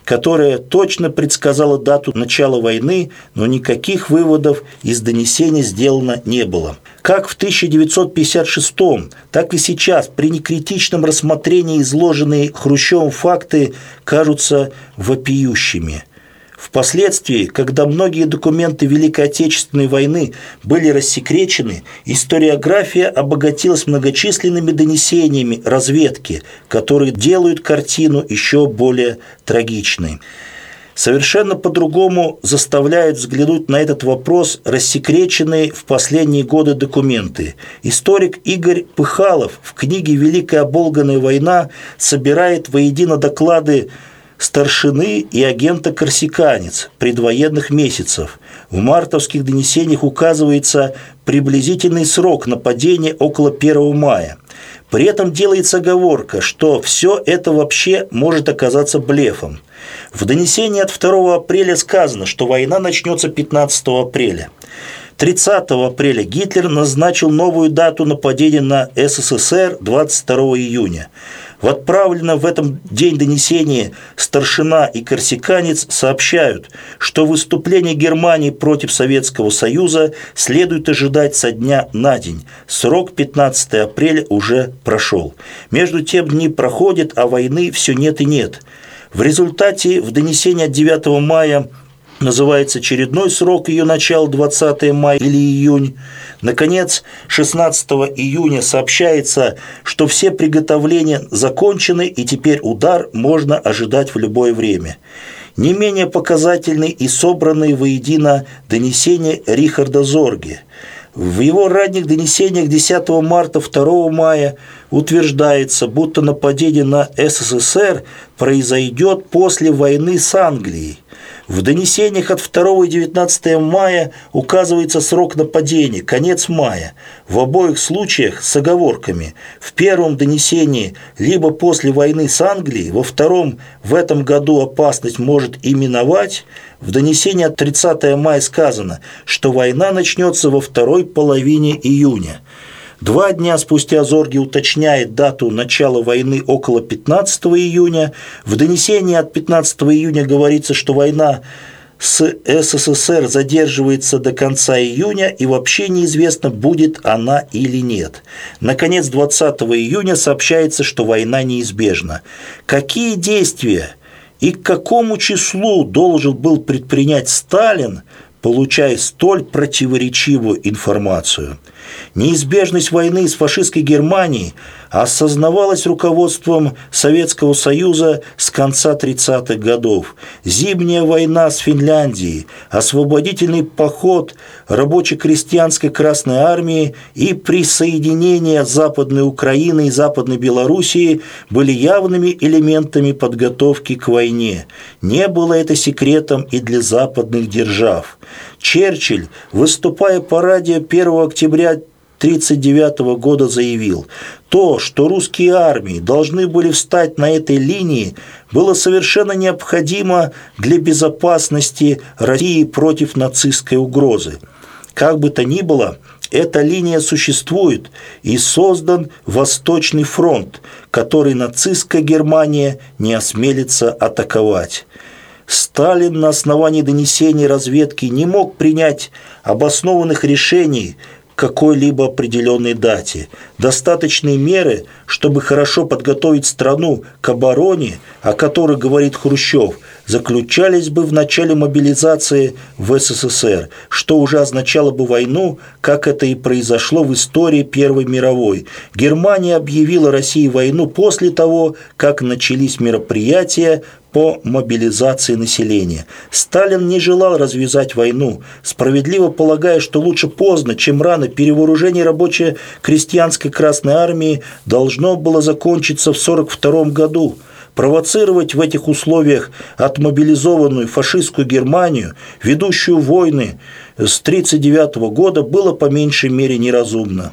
которая точно предсказала дату начала войны, но никаких выводов из донесения сделано не было. Как в тысяча девятьсот пятьдесят шестом, так и сейчас при некритичном рассмотрении изложенные Хрущевым факты кажутся вопиющими. Впоследствии, когда многие документы Великой Отечественной войны были рассекречены, историография обогатилась многочисленными донесениями разведки, которые делают картину еще более трагичной. Совершенно по-другому заставляют взглянуть на этот вопрос рассекреченные в последние годы документы. Историк Игорь Пыхалов в книге «Великая оболганная война» собирает воедино доклады старшины и агента «Корсиканец» предвоенных месяцев. В мартовских донесениях указывается приблизительный срок нападения около первого мая. При этом делается оговорка, что все это вообще может оказаться блефом. В донесении от второго апреля сказано, что война начнется пятнадцатого апреля. тридцатого апреля Гитлер назначил новую дату нападения на СССР двадцать второго июня. В отправленном в этом день донесении старшина и корсиканец сообщают, что выступление Германии против Советского Союза следует ожидать со дня на день. Срок пятнадцатого апреля уже прошел. Между тем дни проходят, а войны все нет и нет. В результате в донесении от девятого мая называется очередной срок ее начала двадцатого мая или июнь. Наконец, шестнадцатого июня сообщается, что все приготовления закончены и теперь удар можно ожидать в любое время. Не менее показательны и собранные воедино донесения Рихарда Зорге. В его ранних донесениях десятого марта второго мая утверждается, будто нападение на СССР произойдет после войны с Англией. В донесениях от второго и девятнадцатого мая указывается срок нападения – конец мая. В обоих случаях с оговорками. В первом донесении либо после войны с Англией, во втором – в этом году опасность может и миновать. В донесении от тридцатого мая сказано, что война начнется во второй половине июня. Два дня спустя Зорге уточняет дату начала войны около пятнадцатого июня. В донесении от пятнадцатого июня говорится, что война с СССР задерживается до конца июня и вообще неизвестно, будет она или нет. Наконец, двадцатого июня сообщается, что война неизбежна. Какие действия и к какому числу должен был предпринять Сталин, получая столь противоречивую информацию? Неизбежность войны с фашистской Германией осознавалась руководством Советского Союза с конца тридцатых годов. Зимняя война с Финляндией, освободительный поход рабоче-крестьянской Красной Армии и присоединение Западной Украины и Западной Белоруссии были явными элементами подготовки к войне. Не было это секретом и для западных держав. Черчилль, выступая по радио первого октября тысяча девятьсот тридцать девятого года, заявил: то, что русские армии должны были встать на этой линии, было совершенно необходимо для безопасности России против нацистской угрозы. Как бы то ни было, эта линия существует и создан Восточный фронт, который нацистская Германия не осмелится атаковать. Сталин на основании донесений разведки не мог принять обоснованных решений к какой-либо определенной дате. Достаточные меры, чтобы хорошо подготовить страну к обороне, о которой говорит Хрущев, заключались бы в начале мобилизации в СССР, что уже означало бы войну, как это и произошло в истории Первой мировой. Германия объявила России войну после того, как начались мероприятия по мобилизации населения. Сталин не желал развязать войну, справедливо полагая, что лучше поздно, чем рано. Перевооружение рабоче-крестьянской Красной Армии должно было закончиться в сорок втором году. Провоцировать в этих условиях отмобилизованную фашистскую Германию, ведущую войны с тридцать девятого года, было по меньшей мере неразумно.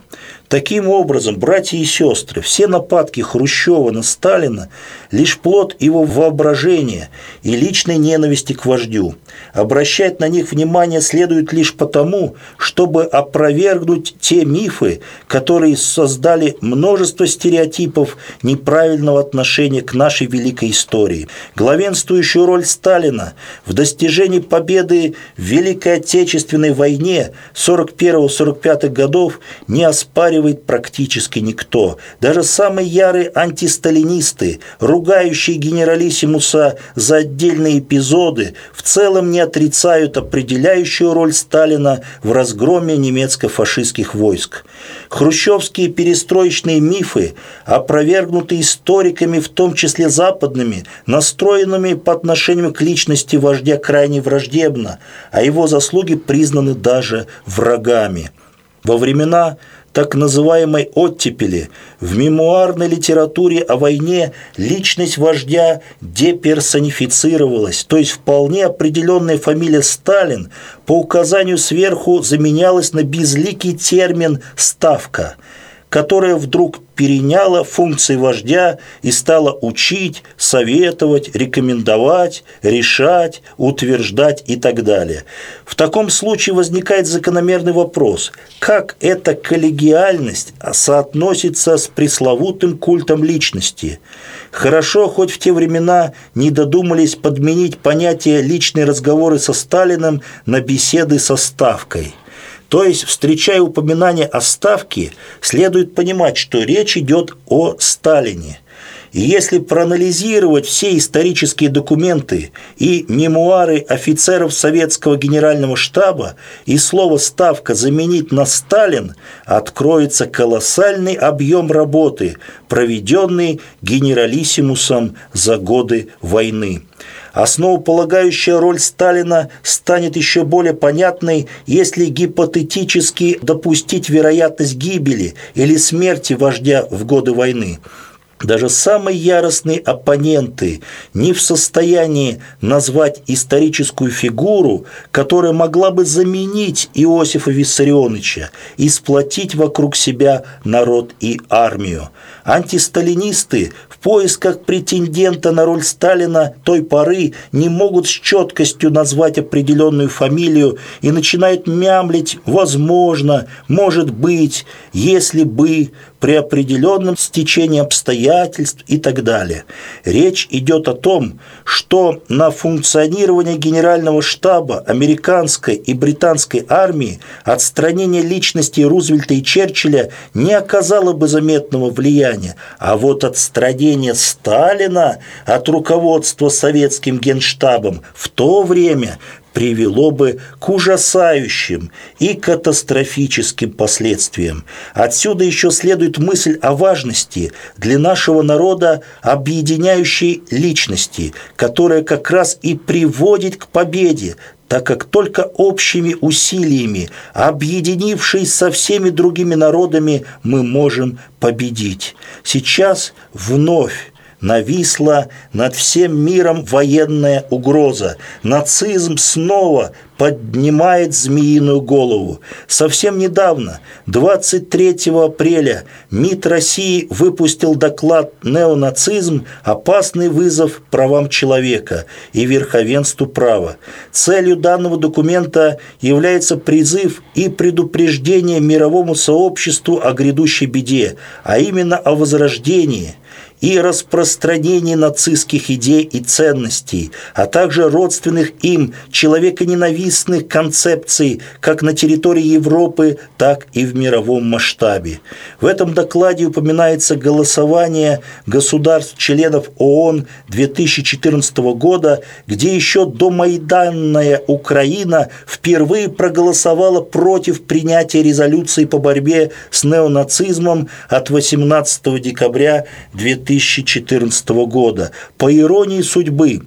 Таким образом, братья и сестры, все нападки Хрущева на Сталина – лишь плод его воображения и личной ненависти к вождю. Обращать на них внимание следует лишь потому, чтобы опровергнуть те мифы, которые создали множество стереотипов неправильного отношения к нашей великой истории. Главенствующую роль Сталина в достижении победы в Великой Отечественной войне сорок первого — сорок пятого годов не оспаривает практически никто. Даже самые ярые антисталинисты, ругающие генералиссимуса за отдельные эпизоды, в целом не отрицают определяющую роль Сталина в разгроме немецко-фашистских войск. Хрущевские перестроечные мифы, опровергнутые историками, в том числе западными, настроенными по отношению к личности вождя крайне враждебно, а его заслуги признаны даже врагами. Во времена так называемой оттепели в мемуарной литературе о войне личность вождя деперсонифицировалась, то есть вполне определенная фамилия Сталин по указанию сверху заменялась на безликий термин «ставка», которая вдруг переняла функции вождя и стала учить, советовать, рекомендовать, решать, утверждать и так далее. В таком случае возникает закономерный вопрос: как эта коллегиальность соотносится с пресловутым культом личности? Хорошо, хоть в те времена не додумались подменить понятие «личные разговоры со Сталиным» на беседы со Ставкой. То есть, встречая упоминание о Ставке, следует понимать, что речь идет о Сталине. И если проанализировать все исторические документы и мемуары офицеров советского генерального штаба и слово «Ставка» заменить на «Сталин», откроется колоссальный объем работы, проведенный генералиссимусом за годы войны. Основополагающая роль Сталина станет еще более понятной, если гипотетически допустить вероятность гибели или смерти вождя в годы войны. Даже самые яростные оппоненты не в состоянии назвать историческую фигуру, которая могла бы заменить Иосифа Виссарионовича и сплотить вокруг себя народ и армию. Антисталинисты в поисках претендента на роль Сталина той поры не могут с четкостью назвать определенную фамилию и начинают мямлить «возможно», «может быть», «если бы», при определенном стечении обстоятельств и так далее. Речь идет о том, что на функционирование Генерального штаба американской и британской армии отстранение личностей Рузвельта и Черчилля не оказало бы заметного влияния, а вот отстранение Сталина от руководства советским генштабом в то время привело бы к ужасающим и катастрофическим последствиям. Отсюда еще следует мысль о важности для нашего народа объединяющей личности, которая как раз и приводит к победе, так как только общими усилиями, объединившись со всеми другими народами, мы можем победить. Сейчас вновь нависла над всем миром военная угроза. Нацизм снова поднимает змеиную голову. Совсем недавно, двадцать третьего апреля, МИД России выпустил доклад «Неонацизм. Опасный вызов правам человека и верховенству права». Целью данного документа является призыв и предупреждение мировому сообществу о грядущей беде, а именно о возрождении и распространении нацистских идей и ценностей, а также родственных им человеконенавистных концепций как на территории Европы, так и в мировом масштабе. В этом докладе упоминается голосование государств-членов ООН две тысячи четырнадцатого года, где еще домайданная Украина впервые проголосовала против принятия резолюции по борьбе с неонацизмом от восемнадцатого декабря две тысячи четырнадцатого года. По иронии судьбы,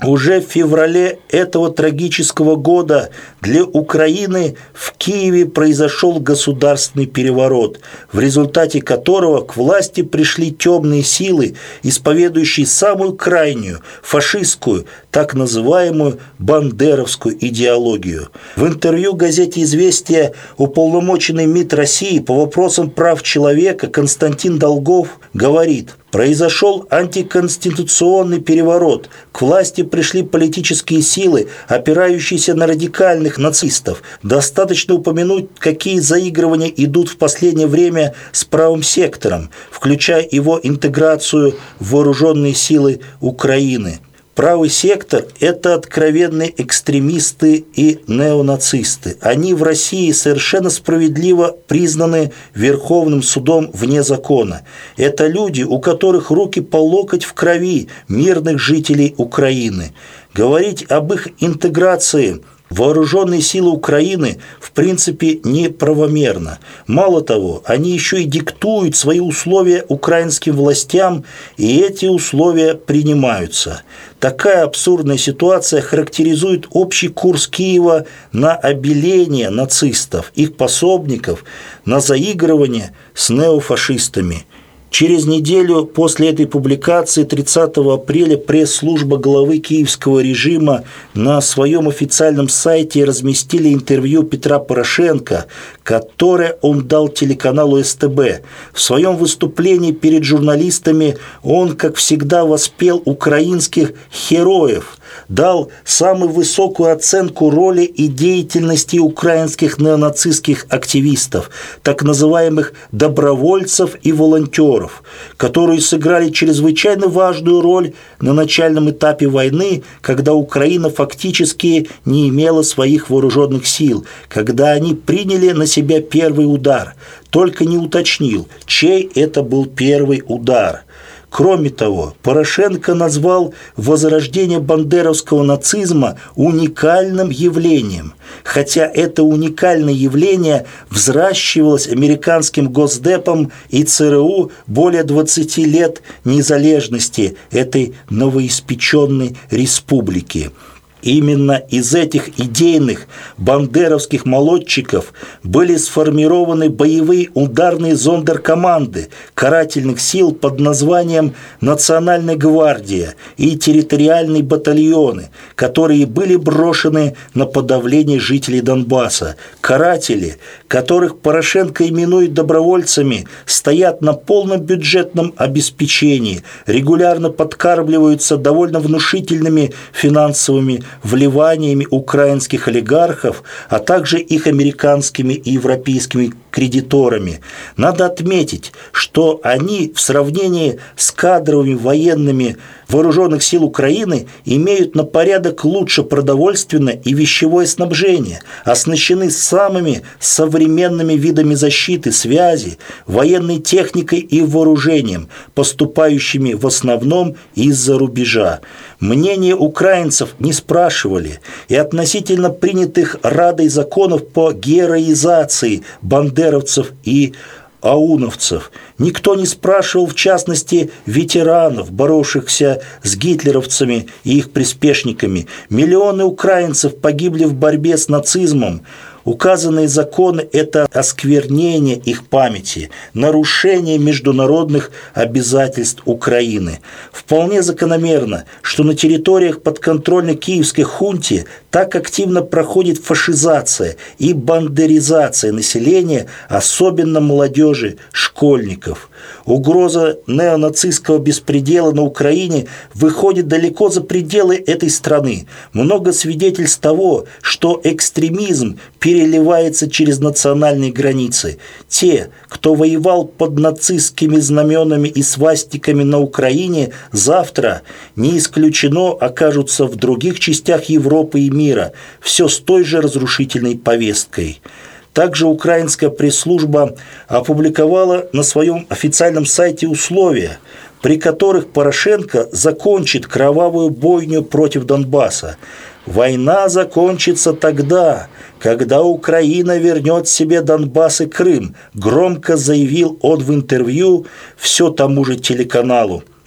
Уже в феврале этого трагического года для Украины в Киеве произошел государственный переворот, в результате которого к власти пришли темные силы, исповедующие самую крайнюю, фашистскую, так называемую бандеровскую идеологию. В интервью газете «Известия» уполномоченный МИД России по вопросам прав человека Константин Долгов говорит: произошел антиконституционный переворот. К власти пришли политические силы, опирающиеся на радикальных нацистов. Достаточно упомянуть, какие заигрывания идут в последнее время с правым сектором, включая его интеграцию в вооруженные силы Украины. Правый сектор – это откровенные экстремисты и неонацисты. Они в России совершенно справедливо признаны Верховным судом вне закона. Это люди, у которых руки по локоть в крови мирных жителей Украины. Говорить об их интеграции в вооруженные силы Украины в принципе неправомерно. Мало того, они еще и диктуют свои условия украинским властям, и эти условия принимаются. Такая абсурдная ситуация характеризует общий курс Киева на обеление нацистов, их пособников, на заигрывание с неофашистами. Через неделю после этой публикации, тридцатого апреля, пресс-служба главы киевского режима на своем официальном сайте разместили интервью Петра Порошенко, которое он дал телеканалу эс тэ бэ. В своем выступлении перед журналистами он, как всегда, воспел украинских героев, дал самую высокую оценку роли и деятельности украинских неонацистских активистов, так называемых добровольцев и волонтеров, которые сыграли чрезвычайно важную роль на начальном этапе войны, когда Украина фактически не имела своих вооруженных сил, когда они приняли на себя первый удар. Только не уточнил, чей это был первый удар. Кроме того, Порошенко назвал возрождение бандеровского нацизма уникальным явлением, хотя это уникальное явление взращивалось американским Госдепом и цэ эр у более двадцати лет незалежности этой новоиспеченной республики. Именно из этих идейных бандеровских молодчиков были сформированы боевые ударные зондеркоманды карательных сил под названием «Национальная гвардия» и территориальные батальоны, которые были брошены на подавление жителей Донбасса. Каратели, которых Порошенко именует добровольцами, стоят на полном бюджетном обеспечении, регулярно подкармливаются довольно внушительными финансовыми вливаниями украинских олигархов, а также их американскими и европейскими кредиторами. Надо отметить, что они в сравнении с кадровыми военными вооруженных сил Украины имеют на порядок лучше продовольственное и вещевое снабжение, оснащены самыми современными видами защиты, связи, военной техникой и вооружением, поступающими в основном из-за рубежа. Мнение украинцев не спрашивали, и относительно принятых Радой законов по героизации бандеровцев и ауновцев никто не спрашивал, в частности, ветеранов, боровшихся с гитлеровцами и их приспешниками. Миллионы украинцев погибли в борьбе с нацизмом. Указанные законы – это осквернение их памяти, нарушение международных обязательств Украины. Вполне закономерно, что на территориях подконтрольной киевской хунте так активно проходит фашизация и бандеризация населения, особенно молодежи, школьников. Угроза неонацистского беспредела на Украине выходит далеко за пределы этой страны. Много свидетельств того, что экстремизм переливается через национальные границы. Те, кто воевал под нацистскими знаменами и свастиками на Украине, завтра, не исключено, окажутся в других частях Европы и мира, все с той же разрушительной повесткой. Также украинская пресс-служба опубликовала на своем официальном сайте условия, при которых Порошенко закончит кровавую бойню против Донбасса. «Война закончится тогда, когда Украина вернет себе Донбасс и Крым», громко заявил он в интервью все тому же телеканалу.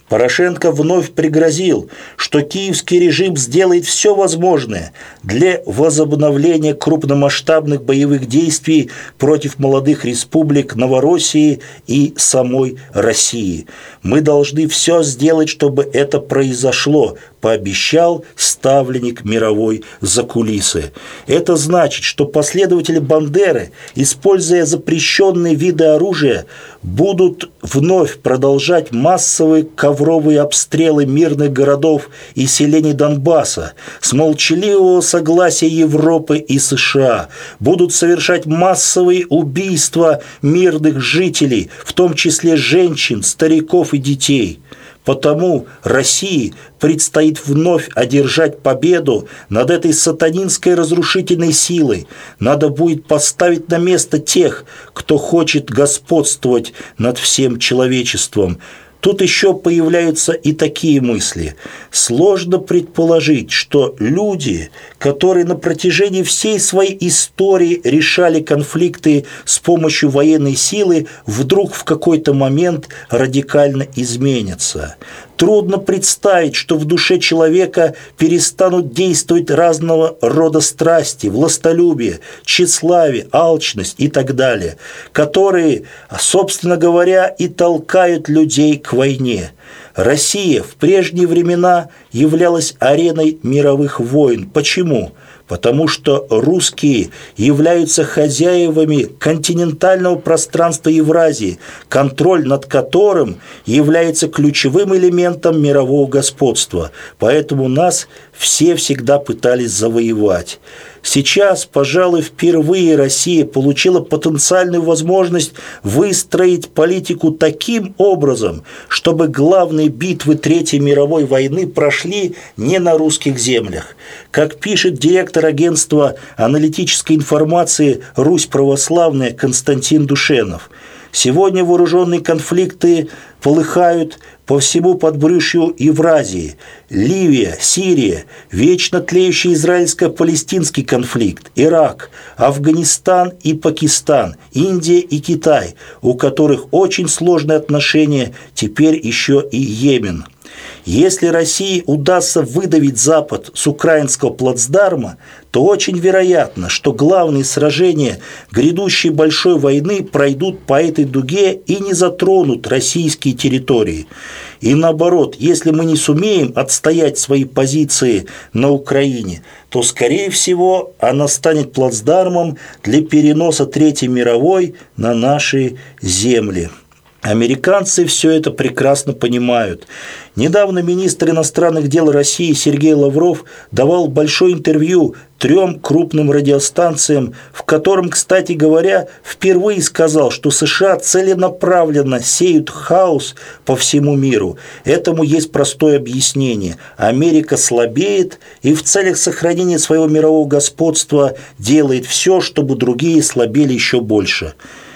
Порошенко вновь пригрозил, что киевский режим сделает все возможное для возобновления крупномасштабных боевых действий против молодых республик Новороссии и самой России. Мы должны все сделать, чтобы это произошло, пообещал ставленник мировой закулисы. Это значит, что последователи Бандеры, используя запрещенные виды оружия, будут вновь продолжать массовые ковровые обстрелы мирных городов и селений Донбасса с молчаливого согласия Европы и США, будут совершать массовые убийства мирных жителей, в том числе женщин, стариков и детей. Потому России предстоит вновь одержать победу над этой сатанинской разрушительной силой. Надо будет поставить на место тех, кто хочет господствовать над всем человечеством. Тут еще появляются и такие мысли. Сложно предположить, что люди, которые на протяжении всей своей истории решали конфликты с помощью военной силы, вдруг в какой-то момент радикально изменятся. Трудно представить, что в душе человека перестанут действовать разного рода страсти, властолюбие, тщеславие, алчность и так далее, которые, собственно говоря, и толкают людей к войне. Россия в прежние времена являлась ареной мировых войн. Почему? Потому что русские являются хозяевами континентального пространства Евразии, контроль над которым является ключевым элементом мирового господства. Поэтому нас все всегда пытались завоевать. Сейчас, пожалуй, впервые Россия получила потенциальную возможность выстроить политику таким образом, чтобы главные битвы Третьей мировой войны прошли не на русских землях. Как пишет директор агентства аналитической информации «Русь православная» Константин Душенов, сегодня вооруженные конфликты полыхают по всему подбрюшью Евразии. Ливия, Сирия, вечно тлеющий израильско-палестинский конфликт, Ирак, Афганистан и Пакистан, Индия и Китай, у которых очень сложные отношения, теперь еще и Йемен. Если России удастся выдавить Запад с украинского плацдарма, то очень вероятно, что главные сражения грядущей большой войны пройдут по этой дуге и не затронут российские территории. И наоборот, если мы не сумеем отстоять свои позиции на Украине, то, скорее всего, она станет плацдармом для переноса Третьей мировой на наши земли. Американцы все это прекрасно понимают. Недавно министр иностранных дел России Сергей Лавров давал большое интервью трем крупным радиостанциям, в котором, кстати говоря, впервые сказал, что США целенаправленно сеют хаос по всему миру. Этому есть простое объяснение. Америка слабеет и в целях сохранения своего мирового господства делает все, чтобы другие слабели еще больше.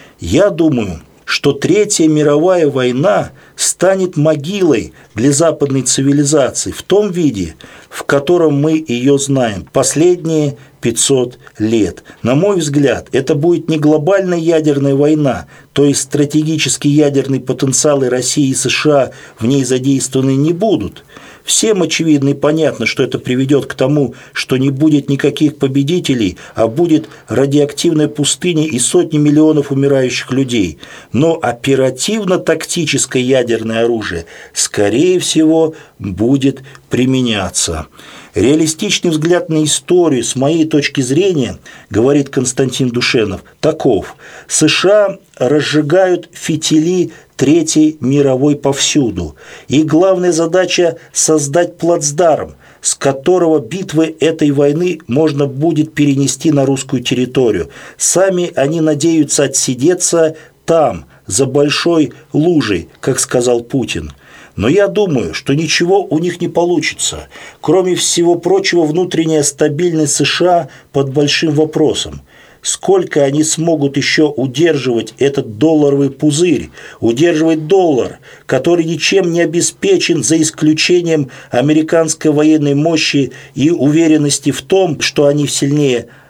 Я думаю, что Третья мировая война станет могилой для западной цивилизации в том виде, в котором мы ее знаем последние пятьсот лет. На мой взгляд, это будет не глобальная ядерная война, то есть стратегические ядерные потенциалы России и США в ней задействованы не будут. Всем очевидно и понятно, что это приведет к тому, что не будет никаких победителей, а будет радиоактивная пустыня и сотни миллионов умирающих людей. Но оперативно-тактическое ядерное оружие, скорее всего, будет применяться. Реалистичный взгляд на историю, с моей точки зрения, говорит Константин Душенов, таков. США разжигают фитили Третьей мировой повсюду. И главная задача – создать плацдарм, с которого битвы этой войны можно будет перенести на русскую территорию. Сами они надеются отсидеться там, за большой лужей, как сказал Путин. Но я думаю, что ничего у них не получится. Кроме всего прочего, внутренняя стабильность США под большим вопросом. Сколько они смогут еще удерживать этот долларовый пузырь, удерживать доллар, который ничем не обеспечен за исключением американской военной мощи и уверенности в том, что они сильнее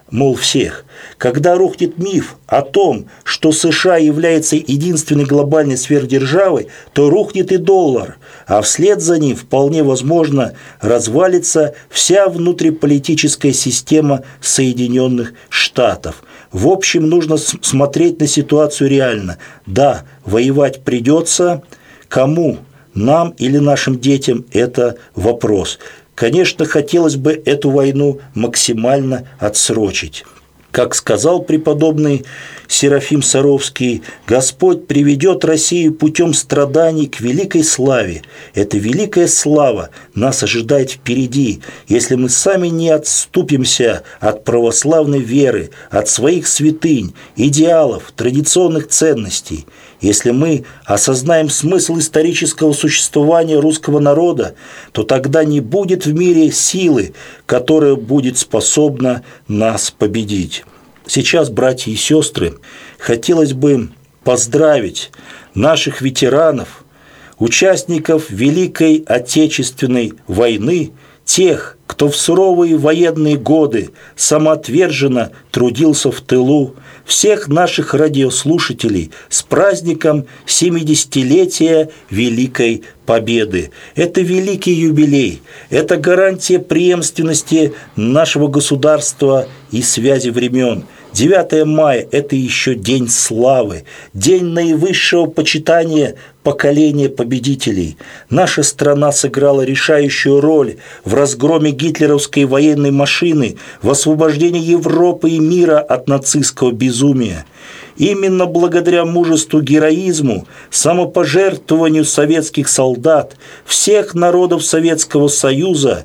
мол, всех. Когда рухнет миф о том, что США является единственной глобальной сверхдержавой, то рухнет и доллар, а вслед за ним вполне возможно развалится вся внутриполитическая система Соединенных Штатов. В общем, нужно смотреть на ситуацию реально. Да, воевать придется. Кому? Нам или нашим детям – это вопрос. Конечно, хотелось бы эту войну максимально отсрочить. Как сказал преподобный Серафим Саровский, Господь приведет Россию путем страданий к великой славе. Эта великая слава нас ожидает впереди, если мы сами не отступимся от православной веры, от своих святынь, идеалов, традиционных ценностей. Если мы осознаем смысл исторического существования русского народа, то тогда не будет в мире силы, которая будет способна нас победить. Сейчас, братья и сестры, хотелось бы поздравить наших ветеранов, участников Великой Отечественной войны, тех, кто в суровые военные годы самоотверженно трудился в тылу, всех наших радиослушателей с праздником семидесятилетия Великой Победы. Это великий юбилей, это гарантия преемственности нашего государства и связи времен. девятое мая – это еще день славы, день наивысшего почитания поколения победителей. Наша страна сыграла решающую роль в разгроме гитлеровской военной машины, в освобождении Европы и мира от нацистского безумия. Именно благодаря мужеству, героизму, самопожертвованию советских солдат, всех народов Советского Союза,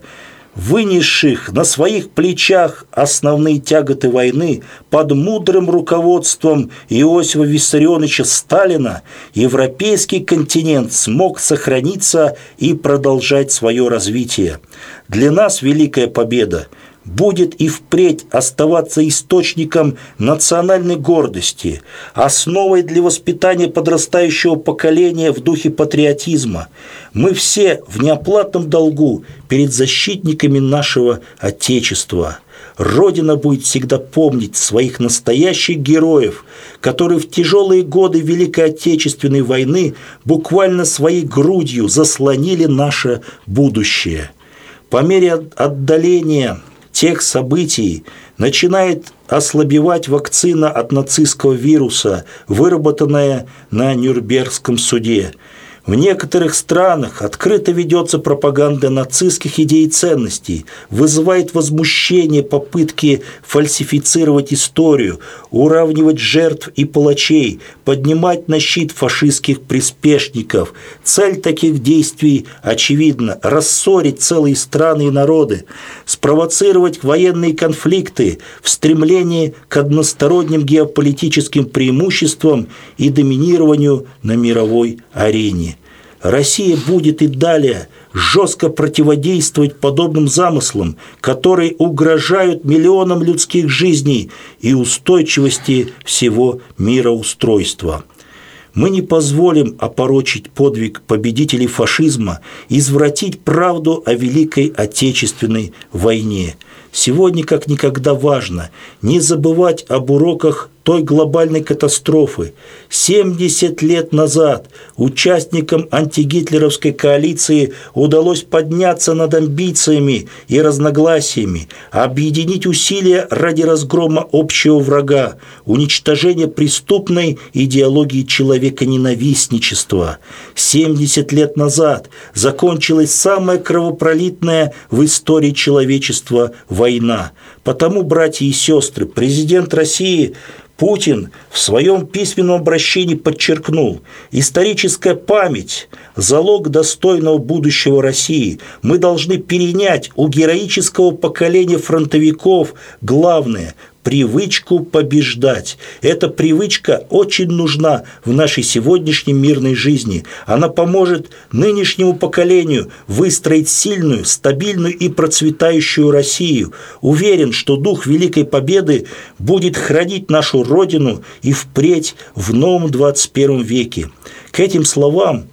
вынесших на своих плечах основные тяготы войны, под мудрым руководством Иосифа Виссарионовича Сталина, европейский континент смог сохраниться и продолжать свое развитие. Для нас Великая Победа будет и впредь оставаться источником национальной гордости, основой для воспитания подрастающего поколения в духе патриотизма. Мы все в неоплатном долгу перед защитниками нашего Отечества. Родина будет всегда помнить своих настоящих героев, которые в тяжелые годы Великой Отечественной войны буквально своей грудью заслонили наше будущее. По мере отдаления тех событий начинает ослабевать вакцина от нацистского вируса, выработанная на Нюрнбергском суде. В некоторых странах открыто ведется пропаганда нацистских идей и ценностей, вызывает возмущение попытки фальсифицировать историю, уравнивать жертв и палачей, поднимать на щит фашистских приспешников. Цель таких действий очевидна – рассорить целые страны и народы, спровоцировать военные конфликты в стремлении к односторонним геополитическим преимуществам и доминированию на мировой арене. Россия будет и далее жестко противодействовать подобным замыслам, которые угрожают миллионам людских жизней и устойчивости всего мироустройства. Мы не позволим опорочить подвиг победителей фашизма, извратить правду о Великой Отечественной войне. Сегодня как никогда важно не забывать об уроках той глобальной катастрофы. семьдесят лет назад участникам антигитлеровской коалиции удалось подняться над амбициями и разногласиями, объединить усилия ради разгрома общего врага, уничтожения преступной идеологии человеконенавистничества. семьдесят лет назад закончилась самая кровопролитная в истории человечества война. Потому, братья и сестры, президент России Путин в своем письменном обращении подчеркнул: историческая память – залог достойного будущего России. Мы должны перенять у героического поколения фронтовиков главное – привычку побеждать. Эта привычка очень нужна в нашей сегодняшней мирной жизни. Она поможет нынешнему поколению выстроить сильную, стабильную и процветающую Россию. Уверен, что дух Великой Победы будет хранить нашу Родину и впредь в новом двадцать первом веке. К этим словам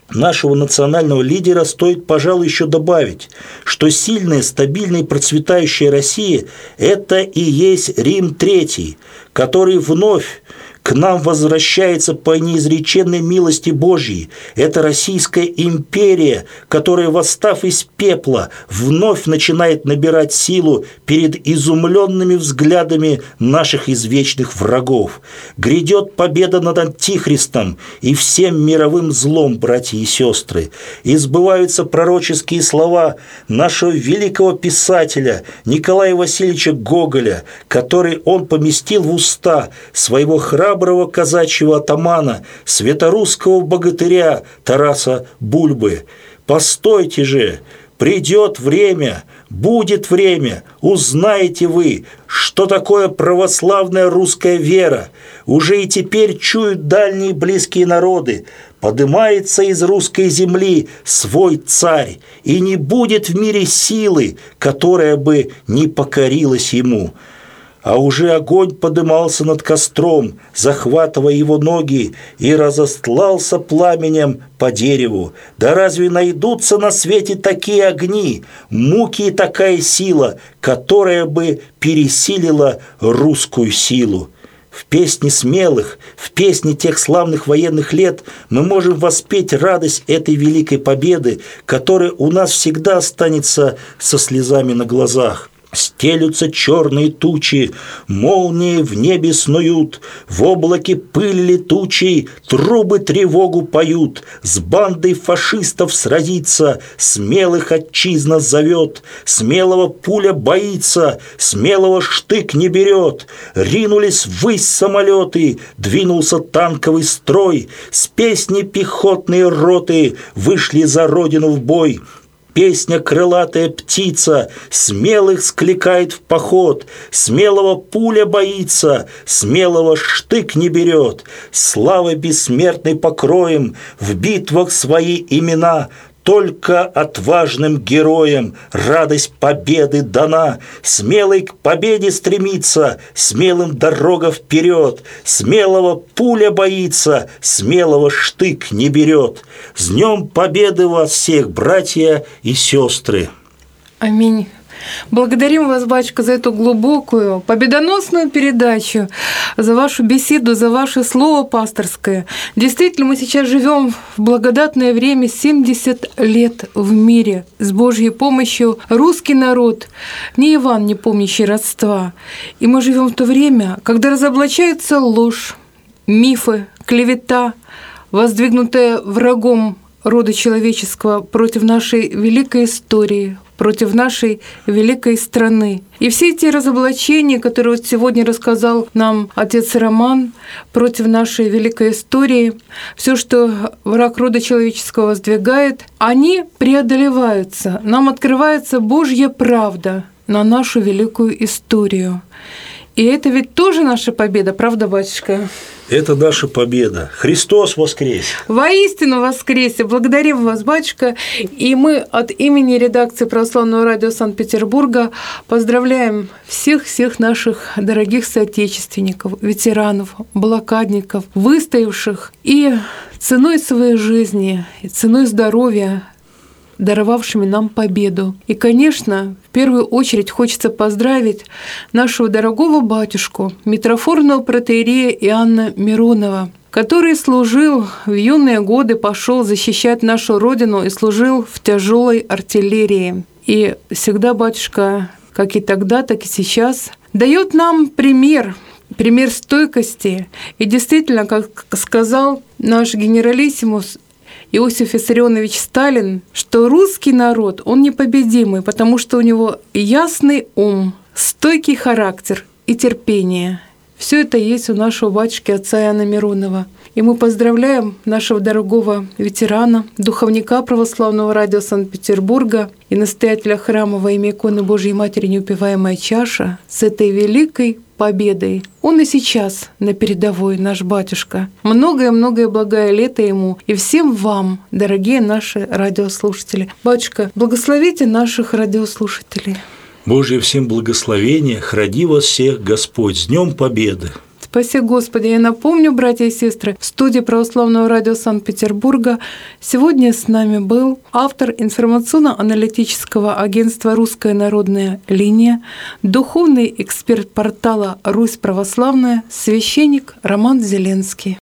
нашего национального лидера стоит, пожалуй, еще добавить, что сильная, стабильная и процветающая Россия – это и есть Рим Третий, который вновь к нам возвращается по неизреченной милости Божьей. Это Российская империя, которая, восстав из пепла, вновь начинает набирать силу перед изумленными взглядами наших извечных врагов. Грядет победа над Антихристом и всем мировым злом, братья и сестры. И сбываются пророческие слова нашего великого писателя Николая Васильевича Гоголя, который он поместил в уста своего храброго казачьего атамана, святорусского богатыря Тараса Бульбы. «Постойте же! Придет время, будет время, узнаете вы, что такое православная русская вера. Уже и теперь чуют дальние близкие народы. Подымается из русской земли свой царь, и не будет в мире силы, которая бы не покорилась ему». А уже огонь подымался над костром, захватывая его ноги, и разостлался пламенем по дереву. Да разве найдутся на свете такие огни, муки и такая сила, которая бы пересилила русскую силу? В песне смелых, в песне тех славных военных лет мы можем воспеть радость этой великой победы, которая у нас всегда останется со слезами на глазах. Стелются черные тучи, молнии в небе снуют, в облаке пыль летучей трубы тревогу поют. С бандой фашистов сразиться смелых отчизна зовет, смелого пуля боится, смелого штык не берет. Ринулись ввысь самолеты, двинулся танковый строй, с песней пехотные роты вышли за родину в бой. Песня крылатая птица смелых скликает в поход, смелого пуля боится, смелого штык не берет. Славой бессмертной покроем в битвах свои имена, только отважным героям радость победы дана. Смелый к победе стремится, смелым дорога вперед. Смелого пуля боится, смелого штык не берет. С Днем Победы вас всех, братья и сестры! Аминь. Благодарим вас, батюшка, за эту глубокую, победоносную передачу, за вашу беседу, за ваше слово пасторское. Действительно, мы сейчас живем в благодатное время, семьдесят лет в мире. С Божьей помощью русский народ, ни Иван, не помнящий родства. И мы живем в то время, когда разоблачается ложь, мифы, клевета, воздвигнутая врагом рода человеческого против нашей великой истории, против нашей великой страны. И все эти разоблачения, которые вот сегодня рассказал нам отец Роман, против нашей великой истории, все, что враг рода человеческого воздвигает, они преодолеваются. Нам открывается Божья правда на нашу великую историю. И это ведь тоже наша победа, правда, батюшка? Это наша победа. Христос воскрес! Воистину воскресе! Благодарим вас, батюшка. И мы от имени редакции Православного радио Санкт-Петербурга поздравляем всех-всех наших дорогих соотечественников, ветеранов, блокадников, выстоявших и ценой своей жизни, и ценой здоровья, даровавшими нам победу. И, конечно, в первую очередь хочется поздравить нашего дорогого батюшку, митрофорного протоиерея Иоанна Миронова, который служил в юные годы, пошел защищать нашу Родину и служил в тяжелой артиллерии. И всегда батюшка, как и тогда, так и сейчас, дает нам пример, пример стойкости. И действительно, как сказал наш генералиссимус Иосиф Виссарионович Сталин, что русский народ, он непобедимый, потому что у него ясный ум, стойкий характер и терпение. Все это есть у нашего батюшки отца Иоанна Миронова. И мы поздравляем нашего дорогого ветерана, духовника Православного радио Санкт-Петербурга и настоятеля храма во имя иконы Божией Матери Неупиваемая чаша с этой великой победой. Он и сейчас на передовой, наш батюшка. Многое-многое благое лето ему и всем вам, дорогие наши радиослушатели. Батюшка, благословите наших радиослушателей. Божье всем благословение, храни вас всех Господь с Днем Победы! Спаси Господи. Я напомню, братья и сестры, в студии Православного радио Санкт-Петербурга сегодня с нами был автор информационно-аналитического агентства «Русская народная линия», духовный эксперт портала «Русь православная», священник Роман Зеленский.